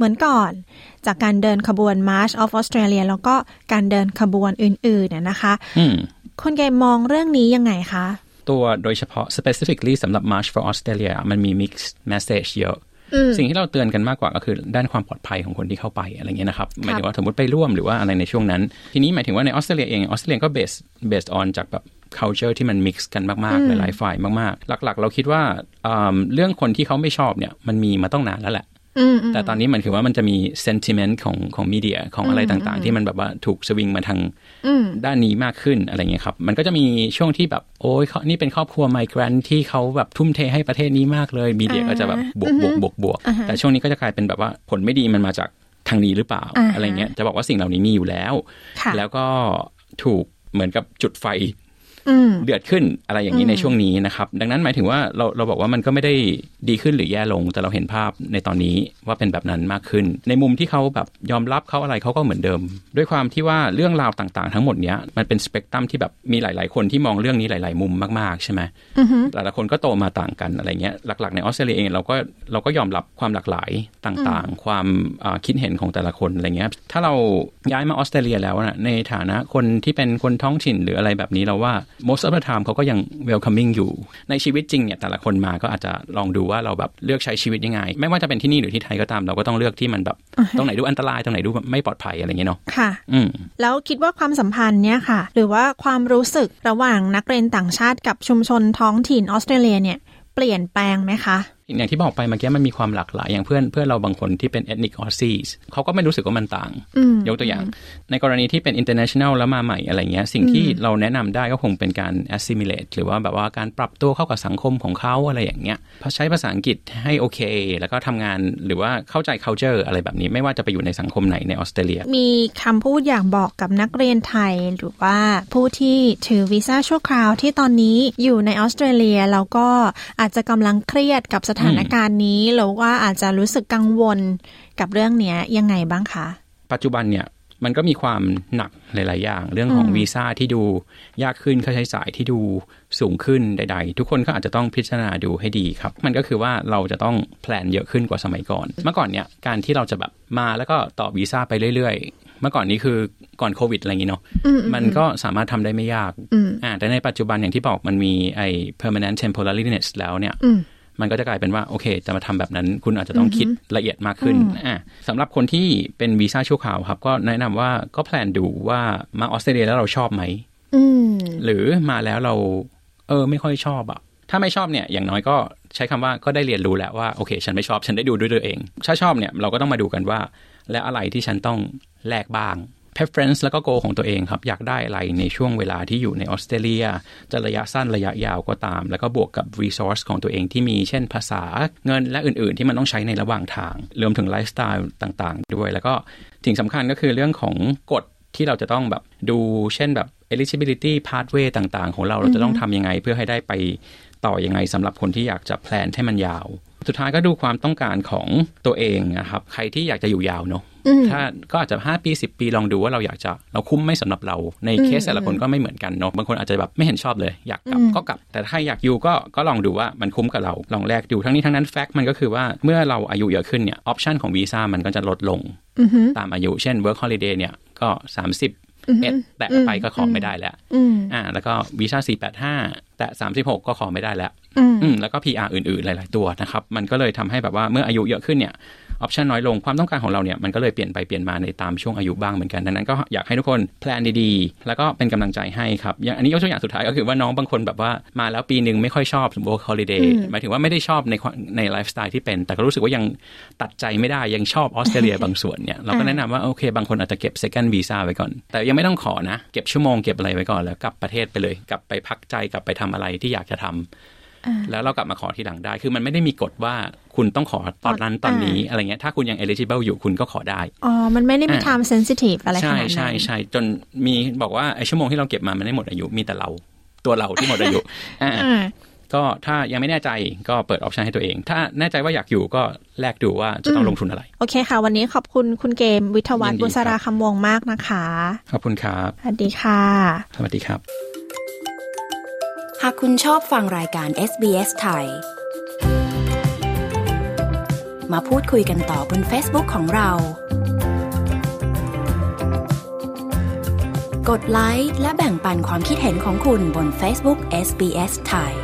มือนก่อนจากการเดินขบวน March of Australia แล้วก็การเดินขบวนอื่นๆเนี่ยนะคะคุณเกมมองเรื่องนี้ยังไงคะตัวโดยเฉพาะ specifically สำหรับ March for Australia มันมี mixed message เยอะสิ่งที่เราเตือนกันมากกว่าก็คือด้านความปลอดภัยของคนที่เข้าไปอะไรเงี้ยนะครับหมายถึงว่าสมมติไปร่วมหรือว่าอะไรในช่วงนั้นทีนี้หมายถึงว่าในออสเตรเลียเองออสเตรเลียก็ based based on จากแบบ culture ที่มัน mix กันมากๆหลายๆฝ่ายมากๆหลักๆเราคิดว่าเรื่องคนที่เขาไม่ชอบเนี่ยมันมีมาต้องนานแล้วแหละแต่ตอนนี้มันคือว่ามันจะมี sentiment ของของมีเดียของอะไรต่างๆที่มันแบบว่าถูกสวิงมาทางด้านนี้มากขึ้นอะไรเงี้ยครับมันก็จะมีช่วงที่แบบโอ้ยนี่เป็นครอบครัวไมเกรนท์ที่เขาแบบทุ่มเทให้ประเทศนี้มากเลยมีเดียก็จะแบบบวกบวกบวกบวกแต่ช่วงนี้ก็จะกลายเป็นแบบว่าผลไม่ดีมันมาจากทางนี้หรือเปล่าอะไรเงี้ยจะบอกว่าสิ่งเหล่านี้มีอยู่แล้วแล้วก็ถูกเหมือนกับจุดไฟเดือดขึ้นอะไรอย่างนี้ในช่วงนี้นะครับดังนั้นหมายถึงว่าเราเราบอกว่ามันก็ไม่ได้ดีขึ้นหรือแย่ลงแต่เราเห็นภาพในตอนนี้ว่าเป็นแบบนั้นมากขึ้นในมุมที่เขาแบบยอมรับเขาอะไรเขาก็เหมือนเดิมด้วยความที่ว่าเรื่องราวต่างๆทั้งหมดเนี้ยมันเป็นสเปกตรัมที่แบบมีหลายๆคนที่มองเรื่องนี้หลายๆมุมมากๆใช่ไหมแต่ละคนก็โตมาต่างกันอะไรเงี้ยหลักๆในออสเตรเลียเองเราก็เราก็ยอมรับความหลากหลายต่างๆความคิดเห็นของแต่ละคนอะไรเงี้ยถ้าเราย้ายมาออสเตรเลียแล้วนะในฐานะคนที่เป็นคนท้องถิ่นหรืออะไรแบบนี้เราว่า most of the time เขาก็ยัง welcoming อยู่ในชีวิตจริงเนี่ยแต่ละคนมาก็อาจจะลองดูว่าเราแบบเลือกใช้ชีวิตยังไงไม่ว่าจะเป็นที่นี่หรือที่ไทยก็ตามเราก็ต้องเลือกที่มันแบบ uh-huh. ตรงไหนดูอันตรายตรงไหนดูไม่ปลอดภัยอะไรอย่างเงี้ยเนาะค่ะอืมแล้วคิดว่าความสัมพันธ์เนี่ยค่ะหรือว่าความรู้สึกระหว่างนักเรียนต่างชาติกับชุมชนท้องถิ่นออสเตรเลียเนี่ยเปลี่ยนแปลงไหมคะอย่างที่บอกไปเมื่อกี้มันมีความหลากหลายอย่างเพื่อนเพื่อนเราบางคนที่เป็น ethnic Aussies เขาก็ไม่รู้สึกว่ามันต่างยกตัวอย่างในกรณีที่เป็น international แล้วมาใหม่อะไรเงี้ยสิ่งที่เราแนะนำได้ก็คงเป็นการ assimilate หรือว่าแบบว่าการปรับตัวเข้ากับสังคมของเขาอะไรอย่างเงี้ยใช้ภาษาอังกฤษให้โอเคแล้วก็ทำงานหรือว่าเข้าใจ culture อะไรแบบนี้ไม่ว่าจะไปอยู่ในสังคมไหนในออสเตรเลียมีคำพูดอยากบอกกับนักเรียนไทยหรือว่าผู้ที่ถือวีซ่าชั่วคราวที่ตอนนี้อยู่ในออสเตรเลียแล้วก็อาจจะกำลังเครียดกับสถานการณ์นี้หรือว่าอาจจะรู้สึกกังวลกับเรื่องนี้ยังไงบ้างคะปัจจุบันเนี่ยมันก็มีความหนักหลายๆอย่างเรื่องของวีซ่าที่ดูยากขึ้นค่าใช้จ่ายที่ดูสูงขึ้นใดๆทุกคนก็อาจจะต้องพิจารณาดูให้ดีครับมันก็คือว่าเราจะต้องแพลนเยอะขึ้นกว่าสมัยก่อนเมื่อก่อนเนี่ยการที่เราจะแบบมาแล้วก็ต่อวีซ่าไปเรื่อยๆเมื่อก่อนนี้คือก่อนโควิดอะไรอย่างงี้เนาะมันก็สามารถทำได้ไม่ยากอ่าแต่ในปัจจุบันอย่างที่บอกมันมีไอ้ permanent temporariness แล้วเนี่ยมันก็จะกลายเป็นว่าโอเคจะมาทำแบบนั้นคุณอาจจะต้องคิดละเอียดมากขึ้นอ่าสำหรับคนที่เป็นวีซ่าชั่วคราวครับก็แนะนำว่าก็แพลนดูว่ามาออสเตรเลียแล้วเราชอบไหมหรือมาแล้วเราเออไม่ค่อยชอบอ่ะถ้าไม่ชอบเนี่ยอย่างน้อยก็ใช้คำว่าก็ได้เรียนรู้แล้วว่าโอเคฉันไม่ชอบฉันได้ดูด้วยตัวเองถ้าชอบเนี่ยเราก็ต้องมาดูกันว่าแล้วอะไรที่ฉันต้องแลกบ้างpreference แล้วก็ goal ของตัวเองครับอยากได้อะไรในช่วงเวลาที่อยู่ในออสเตรเลียจะระยะสั้นระยะยาวก็ตามแล้วก็บวกกับ resource ของตัวเองที่มีเช่นภาษาเงินและอื่นๆที่มันต้องใช้ในระหว่างทางรวมถึงไลฟ์สไตล์ต่างๆด้วยแล้วก็สิ่งสำคัญก็คือเรื่องของกฎที่เราจะต้องแบบดูเช่นแบบ eligibility pathway ต่างๆของเราเราจะต้องทำยังไงเพื่อให้ได้ไปต่อยังไงสำหรับคนที่อยากจะแพลนให้มันยาวสุดท้ายก็ดูความต้องการของตัวเองนะครับใครที่อยากจะอยู่ยาวเนาะถ้าก็อาจจะห้าปีสิบปีลองดูว่าเราอยากจะเราคุ้มไม่สำหรับเราในเคสแต่ละคนก็ไม่เหมือนกันเนาะบางคนอาจจะแบบไม่เห็นชอบเลยอยากกลับก็กลับแต่ถ้าอยากอยู่ก็ก็ลองดูว่ามันคุ้มกับเราลองแลกดูทั้งนี้ทั้งนั้นแฟกต์มันก็คือว่าเมื่อเราอายุเยอะขึ้นเนี่ยออปชันของวีซ่ามันก็จะลดลงตามอายุเช่น work holiday เนี่ยก็สามสิบเอ็ดแตะไปก็ขอไม่ได้แล้วอ่าแล้วก็วีซ่าสี่แปดห้าแตะสามสิบหกก็ขอไม่ได้แล้วอืมแล้วก็ พี อาร์ อื่นๆหลายๆตัวนะครับมันก็เลยทำให้แบบว่าเมื่ออายุเยอะขึ้นเนี่ยออปชันน้อยลงความต้องการของเราเนี่ยมันก็เลยเปลี่ยนไปเปลี่ยนมาในตามช่วงอายุบ้างเหมือนกันดังนั้นก็อยากให้ทุกคนแพลนดีๆแล้วก็เป็นกำลังใจให้ครับอย่างอันนี้ยกตัวอย่างสุดท้ายก็คือว่าน้องบางคนแบบว่ามาแล้วปีนึงไม่ค่อยชอบ work holiday หมายถึงว่าไม่ได้ชอบในในไลฟ์สไตล์ที่เป็นแต่ก็รู้สึกว่ายังตัดใจไม่ได้ยังชอบออสเตรเลียบางส่วนเนี่ยเราก็แนะนำว่าโอเคบางคนอาจจะเก็บ second visa ไว้ก่อนแต่ยังไม่ต้องขอนะเก็บชั่วโมงเก็บอะไรไว้ก่อนแล้วกลับประเทศไปเลยกลับไปพักใจกลับไปทำอะไรที่อยากจะทำแล้วเรากลับมาขอทีหลังได้คือมันไม่ได้มีกฎว่าคุณต้องขอตอนนั้นตอนนี้อะไรเงี้ยถ้าคุณยัง eligible อยู่คุณก็ขอได้อ๋อมันไม่ได้มี time sensitive อะไรขนาดนั้นใช่ใช่จนมีบอกว่าไอ้ชั่วโมงที่เราเก็บมามันไม่หมดอายุมีแต่เราตัวเราที่หมดอายุก็ถ้ายังไม่แน่ใจก็เปิดออปชันให้ตัวเองถ้าแน่ใจว่าอยากอยู่ก็แลกดูว่าจะต้องลงทุนอะไรโอเคค่ะวันนี้ขอบคุณคุณเกมวิทยาวัฒน์บุษราคำวงมากนะคะขอบคุณครับสวัสดีค่ะสวัสดีครับหากคุณชอบฟังรายการ เอส บี เอส ไทยมาพูดคุยกันต่อบน Facebook ของเรากดไลค์และแบ่งปันความคิดเห็นของคุณบน Facebook เอส บี เอส ไทย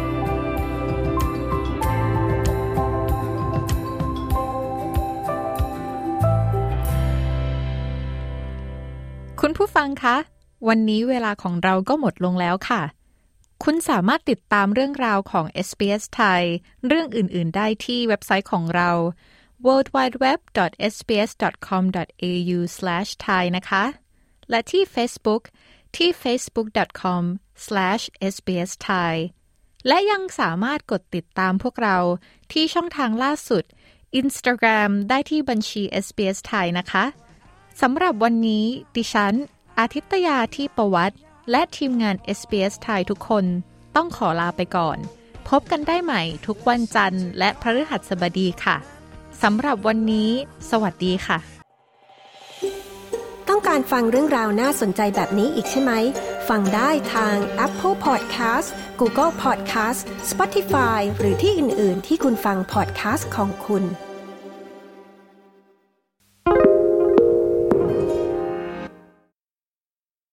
คุณผู้ฟังคะวันนี้เวลาของเราก็หมดลงแล้วค่ะคุณสามารถติดตามเรื่องราวของ เอส บี เอส ไทยเรื่องอื่นๆได้ที่เว็บไซต์ของเรา ดับเบิลยู ดับเบิลยู ดับเบิลยู ดอท เอส บี เอส ดอท คอม ดอท เอ ยู สแลช ไทย นะคะและที่ Facebook ที่ เฟซบุ๊ก ดอท คอม สแลช เอส บี เอส ไทย และยังสามารถกดติดตามพวกเราที่ช่องทางล่าสุด Instagram ได้ที่บัญชี เอส บี เอส ไทยนะคะสำหรับวันนี้ดิฉันอาทิตยาที่ประวัติและทีมงาน เอส บี เอส ไทยทุกคนต้องขอลาไปก่อนพบกันได้ใหม่ทุกวันจันทร์และพฤหัสบดีค่ะสำหรับวันนี้สวัสดีค่ะต้องการฟังเรื่องราวน่าสนใจแบบนี้อีกใช่ไหมฟังได้ทาง Apple Podcast Google Podcast Spotify หรือที่อื่นๆที่คุณฟัง podcast ของคุณ